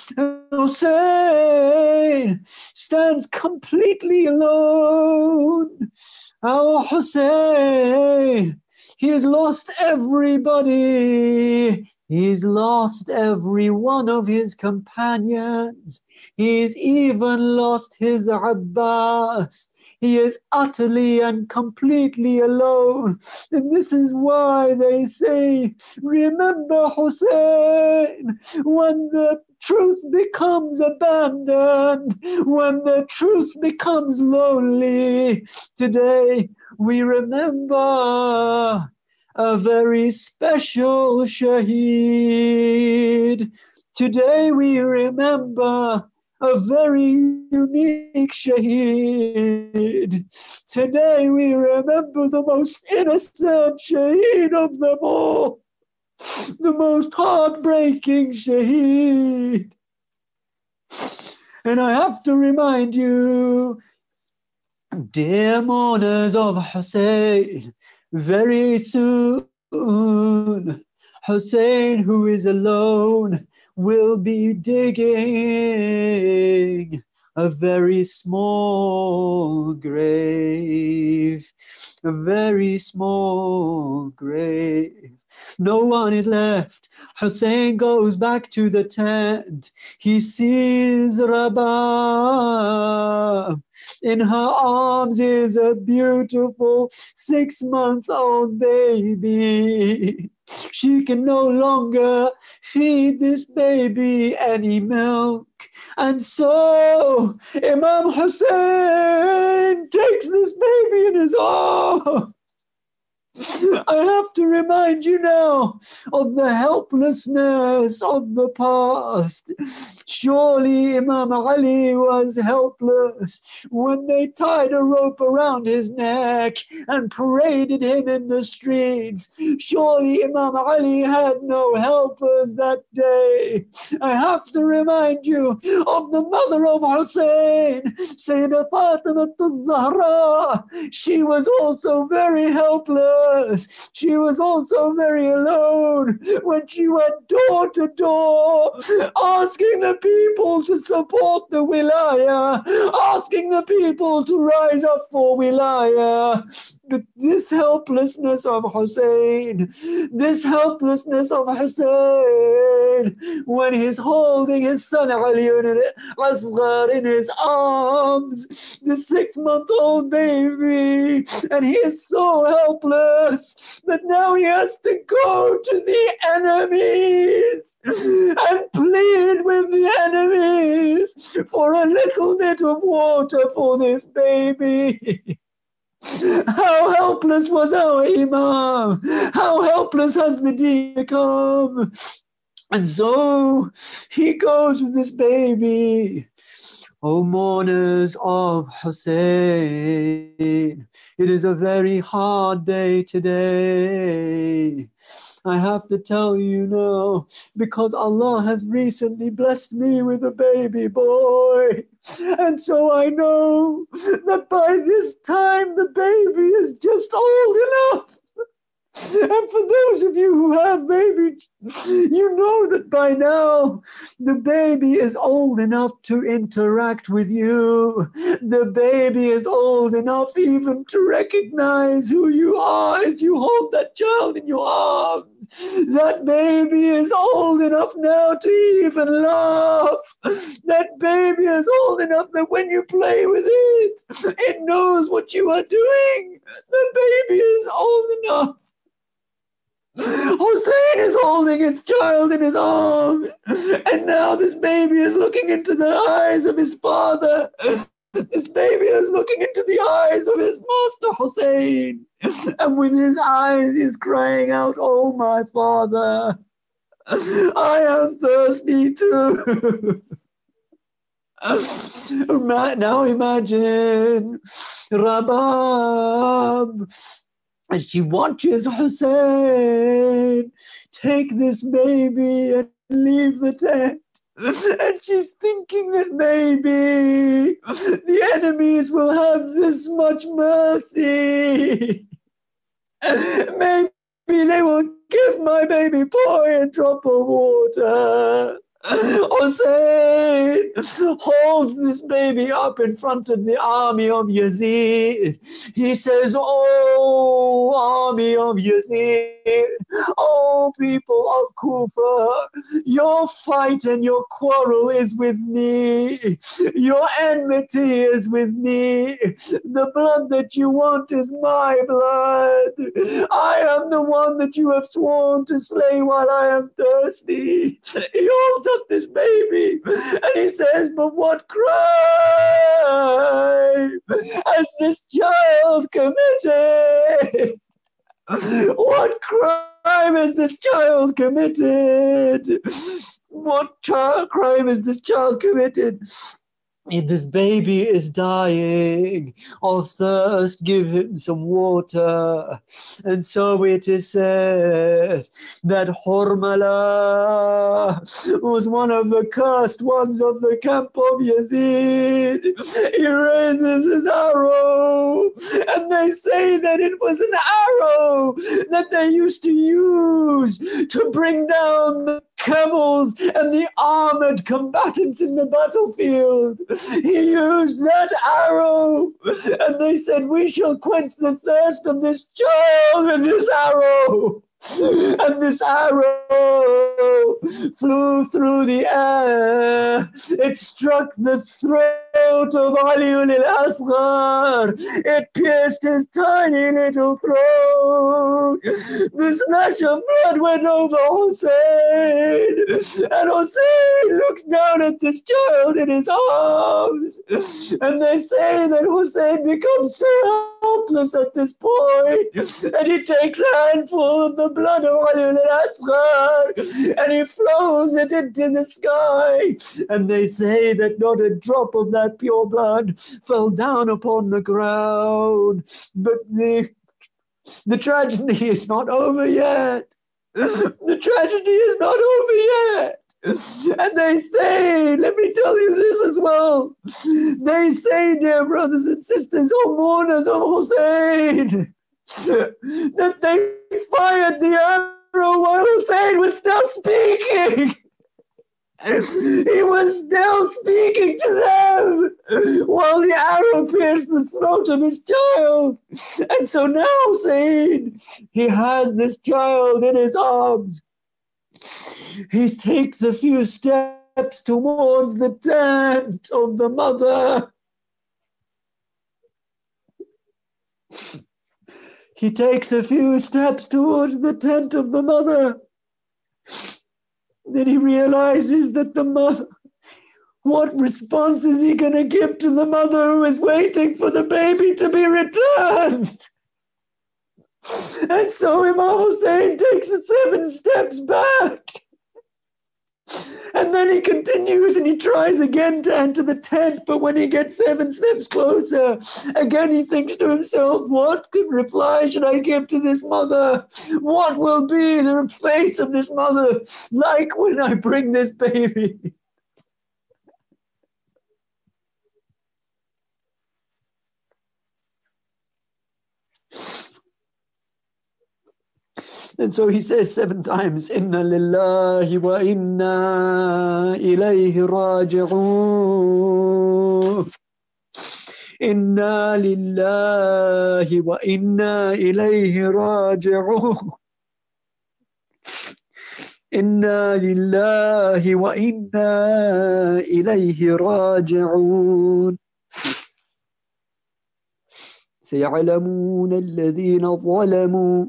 Hussein stands completely alone. Our Hussein, he has lost everybody. He's lost every one of his companions. He's even lost his Abbas. He is utterly and completely alone. And this is why they say, remember Hussein, when the truth becomes abandoned, when the truth becomes lonely. Today we remember a very special shaheed. Today we remember a very unique shaheed. Today we remember the most innocent shaheed of them all, the most heartbreaking shaheed. And I have to remind you, dear mourners of Hussein, very soon Hussein, who is alone, will be digging a very small grave, a very small grave. No one is left. Hussein goes back to the tent. He sees Rabah. In her arms is a beautiful six-month-old baby. She can no longer feed this baby any milk. And so Imam Hussein takes this baby in his arms. I have to remind you now of the helplessness of the past. Surely Imam Ali was helpless when they tied a rope around his neck and paraded him in the streets. Surely Imam Ali had no helpers that day. I have to remind you of the mother of Hussein, Sayyidah Fatima al-Zahra. She was also very helpless. She was also very alone when she went door to door, asking the people to support the wilayah, asking the people to rise up for wilayah. But this helplessness of Hussein, this helplessness of Hussein, when he's holding his son Ali al-Asghar in his arms, the six-month-old baby, and he is so helpless that now he has to go to the enemies and plead with the enemies for a little bit of water for this baby. How helpless was our Imam? How helpless has the deen become? And so he goes with this baby. O mourners of Hussein, it is a very hard day today. I have to tell you now, because Allah has recently blessed me with a baby boy. And so I know that by this time the baby is just old enough. And for those of you who have baby, you know that by now the baby is old enough to interact with you. The baby is old enough even to recognize who you are as you hold that child in your arms. That baby is old enough now to even laugh. That baby is old enough that when you play with it, it knows what you are doing. The baby is old enough. Hussein is holding his child in his arms, and now this baby is looking into the eyes of his father. This baby is looking into the eyes of his master Hussein, and with his eyes he's crying out, "Oh my father, I am thirsty too." Now imagine Rabab, as she watches Hussein take this baby and leave the tent. And she's thinking that maybe the enemies will have this much mercy. Maybe they will give my baby boy a drop of water. Hussein holds this baby up in front of the army of Yazid. He says, "Oh, army of Yazid, oh, people of Kufa, your fight and your quarrel is with me. Your enmity is with me. The blood that you want is my blood. I am the one that you have sworn to slay while I am thirsty." He holds up this baby and he says, "But what crime has this child committed? What crime has this child committed? What child crime has this child committed? If this baby is dying of thirst, give him some water." And so it is said that Hormala was one of the cursed ones of the camp of Yazid. He raises his arrow, and they say that it was an arrow that they used to use to bring down the camels and the armored combatants in the battlefield. He used that arrow, and they said, "We shall quench the thirst of this child with this arrow." And this arrow flew through the air. It struck the throat of Ali al-Asghar. It pierced his tiny little throat. This splash of blood went over Hussein. And Hussein looks down at this child in his arms. And they say that Hussein becomes so helpless at this point, and he takes a handful of the blood of Ali al-Asghar and he flows it into the sky. And they say that not a drop of that pure blood fell down upon the ground. But the, the tragedy is not over yet. The tragedy is not over yet. And they say, let me tell you this as well. They say, dear brothers and sisters, oh mourners of Hussein, that they fired the arrow while Hussein was still speaking. He was still speaking to them while the arrow pierced the throat of his child. And so now Hussein, he has this child in his arms. He takes a few steps towards the tent of the mother. He takes a few steps towards the tent of the mother. Then he realizes that the mother, what response is he going to give to the mother who is waiting for the baby to be returned? And so Imam Hussein takes seven steps back. And then he continues and he tries again to enter the tent. But when he gets seven steps closer, again he thinks to himself, what good reply should I give to this mother? What will be the face of this mother like when I bring this baby? And so he says seven times, Inna lillahi wa inna ilayhi raji'un. Inna lillahi wa inna ilayhi raji'un. Inna lillahi wa inna ilayhi raji'un. سيعلمون الذين ظلموا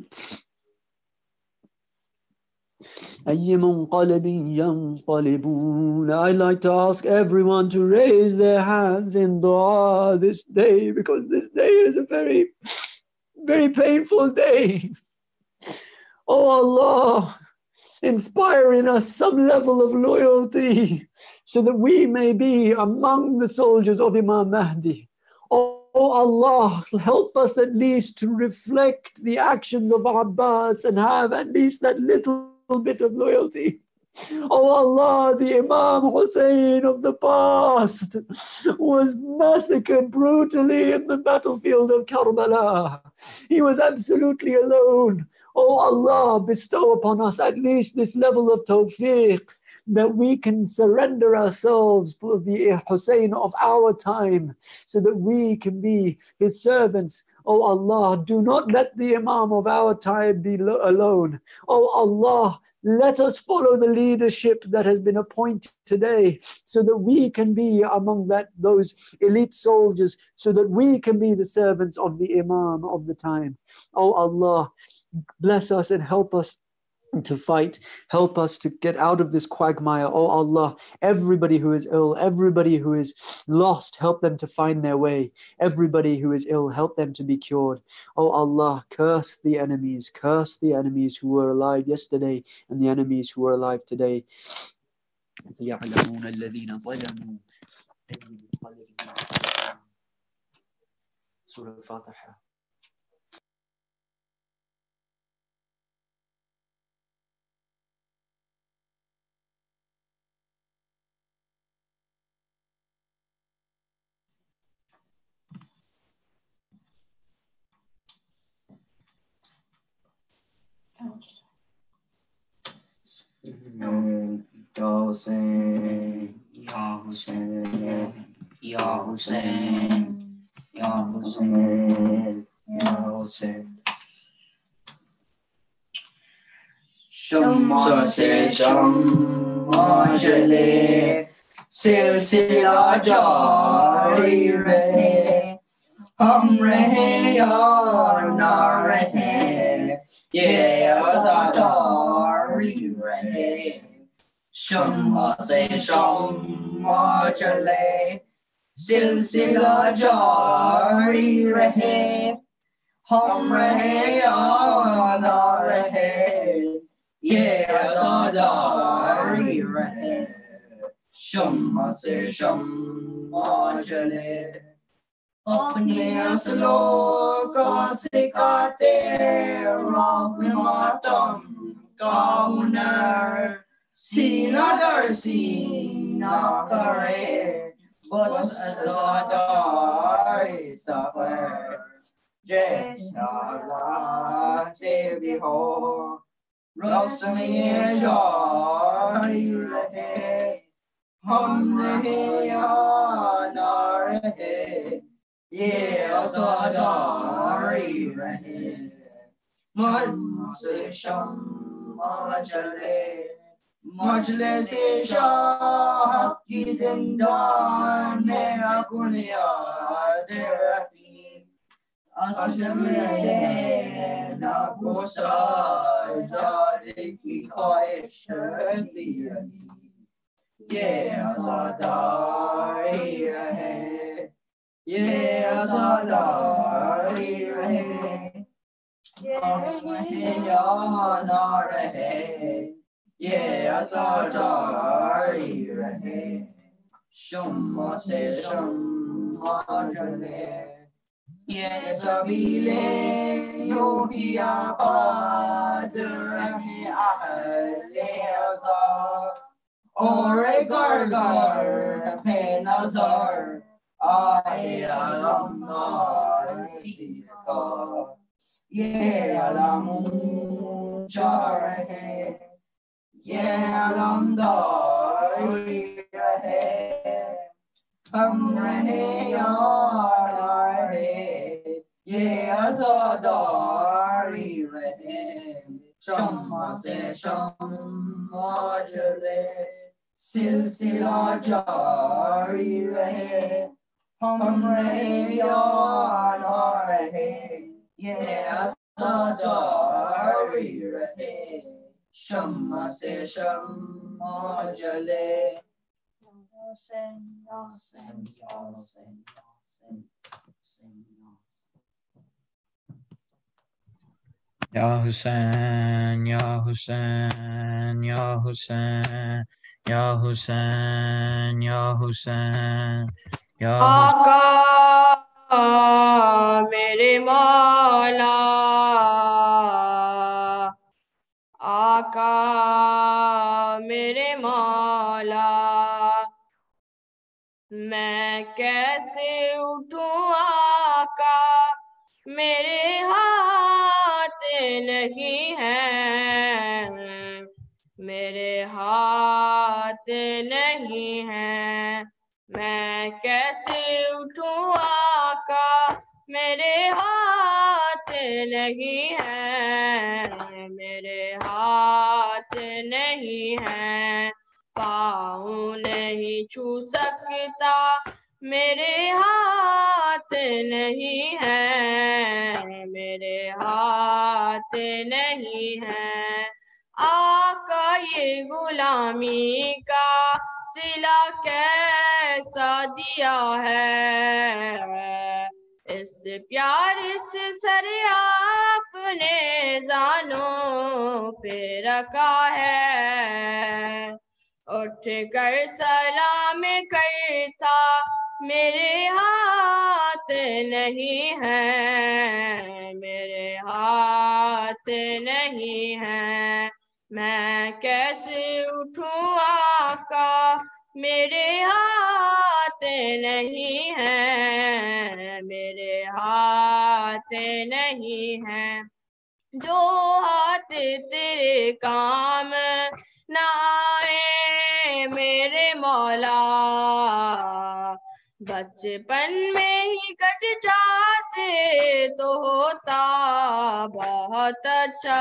أي منقلب ينقلبون. I'd like to ask everyone to raise their hands in dua this day, because this day is a very, very painful day. Oh Allah, inspire in us some level of loyalty so that we may be among the soldiers of Imam Mahdi. Oh, Oh Allah, help us at least to reflect the actions of Abbas and have at least that little bit of loyalty. Oh Allah, the Imam Hussein of the past was massacred brutally in the battlefield of Karbala. He was absolutely alone. Oh Allah, bestow upon us at least this level of tawfiq, that we can surrender ourselves for the Hussein of our time so that we can be his servants. Oh Allah, do not let the Imam of our time be lo- alone. Oh Allah, let us follow the leadership that has been appointed today so that we can be among that those elite soldiers, so that we can be the servants of the Imam of the time. Oh Allah, bless us and help us to fight. Help us to get out of this quagmire. Oh Allah, everybody who is ill, everybody who is lost, help them to find their way. Everybody who is ill, help them to be cured. Oh Allah, curse the enemies, curse the enemies who were alive yesterday and the enemies who are alive today. Surah Al-Fatiha. Ya Hussein, Ya Hussein, Ya Hussein, Ya Hussein, Ya Hussein. शम्मा से शम्मा जले, सिलसिला जारी रहे, हम रहे या ना रहे, ये आज़ादारी रहे. शम्मा से शम्मा जले, सिलसिला जारी रहे, हम रहे या ना रहे, ये आज़ादारी रहे. शम्मा से शम्मा जले, अपने असलों का सिखाते राह मातम का हुनर, सीना दर सीना करे बस आज़ादारी सफर. जैसा रास्ते भी हो रस्में जारी रहे, हम रहे या ना रहे ये अज़ादारी रहे मुझसे शम्मा जले मजलिस-ए शाह की जिंदान में अपनी याद रखी असम से ना पोसा जाने की ख्वाहिश थी ये अज़ादारी रहे ये अज़ादारी रहे हम रहे या ना रहे ये अज़ादारी रहे शम्मा से शम्मा जले ये सबीले योगी आबाद रहे अहले अज़ार और घर घर पे नजर आए अलमासी का ये अलम ऊंचा रहे ये अलमदारी रहे हम रहे या ना रहे ये अज़ादारी रहे शम्मा से शम्मा जले सिलसिला जारी रहे हम रहे या ना रहे ये अज़ादारी रहे शम्मा से शम्मा जले Ya Hussein, Ya Hussein, Ya Hussein, Ya Hussein, Ya Hussein, Ya आका मेरे मौला आका मेरे मौला मैं कैसे उठूं आका मेरे हाथ नहीं है मेरे हाथ नहीं है मैं कैसे उठूं आका मेरे हाथ नहीं है मेरे हाथ नहीं है पाँव नहीं छू सकता मेरे हाथ नहीं है मेरे हाथ नहीं है आका ये गुलामी का सिला कैसा दिया है इस प्यार से सर आपने जानों पे रखा है उठ कर सलाम करता मेरे हाथ नहीं है मेरे हाथ नहीं है मैं कैसे उठूं आका मेरे हाथ नहीं है मेरे हाथ नहीं है जो हाथ तेरे काम ना आए मेरे मौला बचपन में ही कट जाते तो होता बहुत अच्छा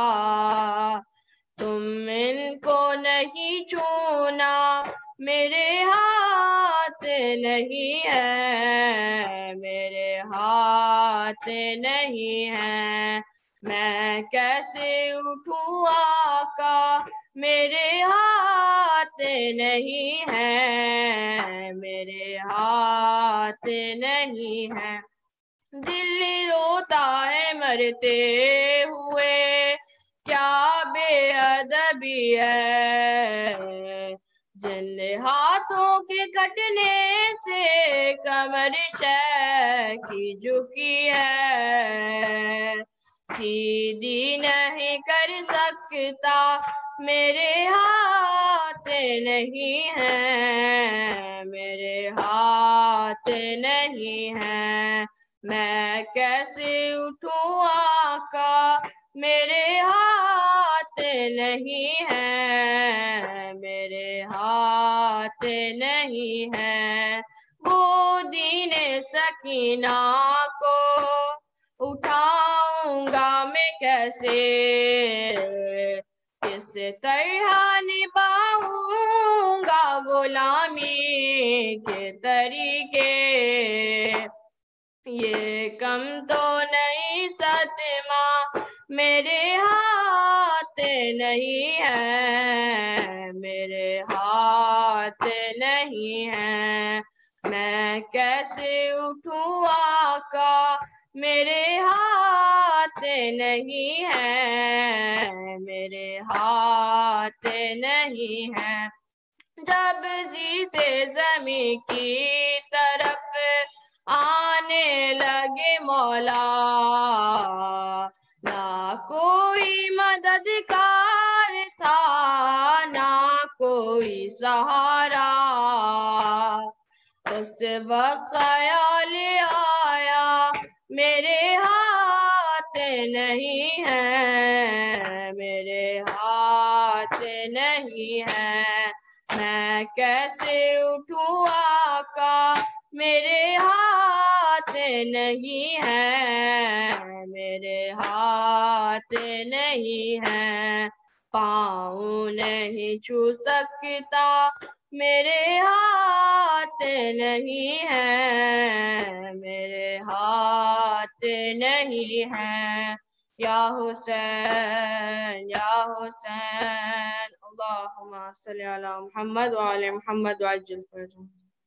तुम इनको नहीं छूना मेरे हाथ नहीं है मेरे हाथ नहीं है मैं कैसे उठूं आका मेरे हाथ नहीं है मेरे हाथ नहीं है दिल रोता है मरते हुए क्या बेअदबी है जिन हाथों के कटने से कमर शह की झुकी है सीधी नहीं कर सकता मेरे हाथ नहीं है मेरे हाथ नहीं है मैं कैसे उठूं आका मेरे हाथ नहीं है, मेरे हाथ नहीं है। वो दीने सकीना को उठाऊंगा मैं कैसे, किस तरह निभाऊंगा गुलामी के तरीके। ये कम तो नहीं सतमा मेरे हाथ नहीं है, मेरे हाथ नहीं है। मैं कैसे उठूं आका, मेरे हाथ नहीं है, मेरे हाथ नहीं है। जब जी से जमी की तरफ आने लगे मौला, ना कोई मददगार था, ना कोई सहारा। उस वक्त ख्याल आया मेरे हाथ नहीं है, मेरे हाथ नहीं है। मैं कैसे उठूं आका, मेरे हाथ नहीं है, मेरे हाथ नहीं है। पाँव नहीं छू सकता, मेरे हाथ नहीं है, मेरे हाथ नहीं है। या हुसैन या हुसैन, अल्लाहुम्मा सल्ली अला मुहम्मद व आले Muhammad वअज्जिल फरजहum.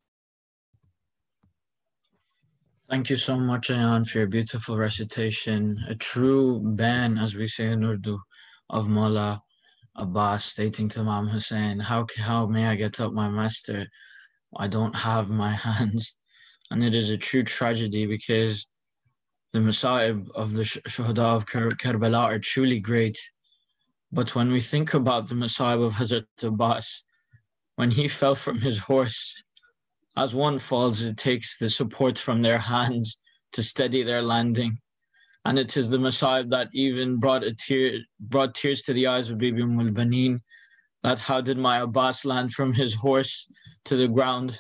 Thank you so much, Ayan, for your beautiful recitation. A true ban, as we say in Urdu, of Mullah Abbas stating to Imam Hussein, how, how may I get up my master? I don't have my hands. And it is a true tragedy because the Masa'ib of the Shuhada of Karbala are truly great. But when we think about the Masa'ib of Hazrat Abbas, when he fell from his horse, as one falls, it takes the support from their hands to steady their landing. And it is the Masa'ib that even brought a tear, brought tears to the eyes of Bibi Umm al-Baneen, that how did my Abbas land from his horse to the ground?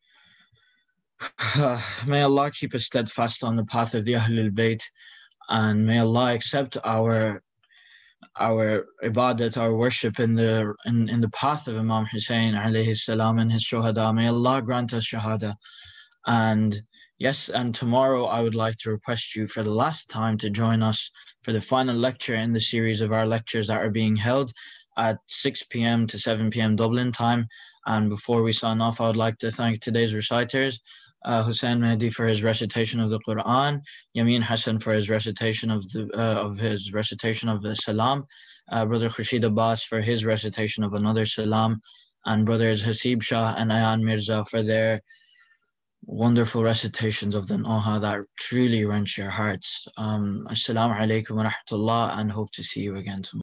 May Allah keep us steadfast on the path of the Ahlul Bayt, and may Allah accept our our ibadat, our worship in the in, in the path of Imam Hussein alayhi salam and his shuhada. May Allah grant us shahada. And yes, and tomorrow I would like to request you for the last time to join us for the final lecture in the series of our lectures that are being held at six p m to seven p m Dublin time. And before we sign off, I would like to thank today's reciters, uh, Hussein Mahdi for his recitation of the Quran, Yamin Hassan for his recitation of the uh, of his recitation of the Salam, uh, Brother Khurshid Abbas for his recitation of another Salam, and Brothers Hasib Shah and Ayan Mirza for their wonderful recitations of the Noha that truly wrench your hearts. Um, Assalamu alaikum wa rahmatullah, and hope to see you again tomorrow.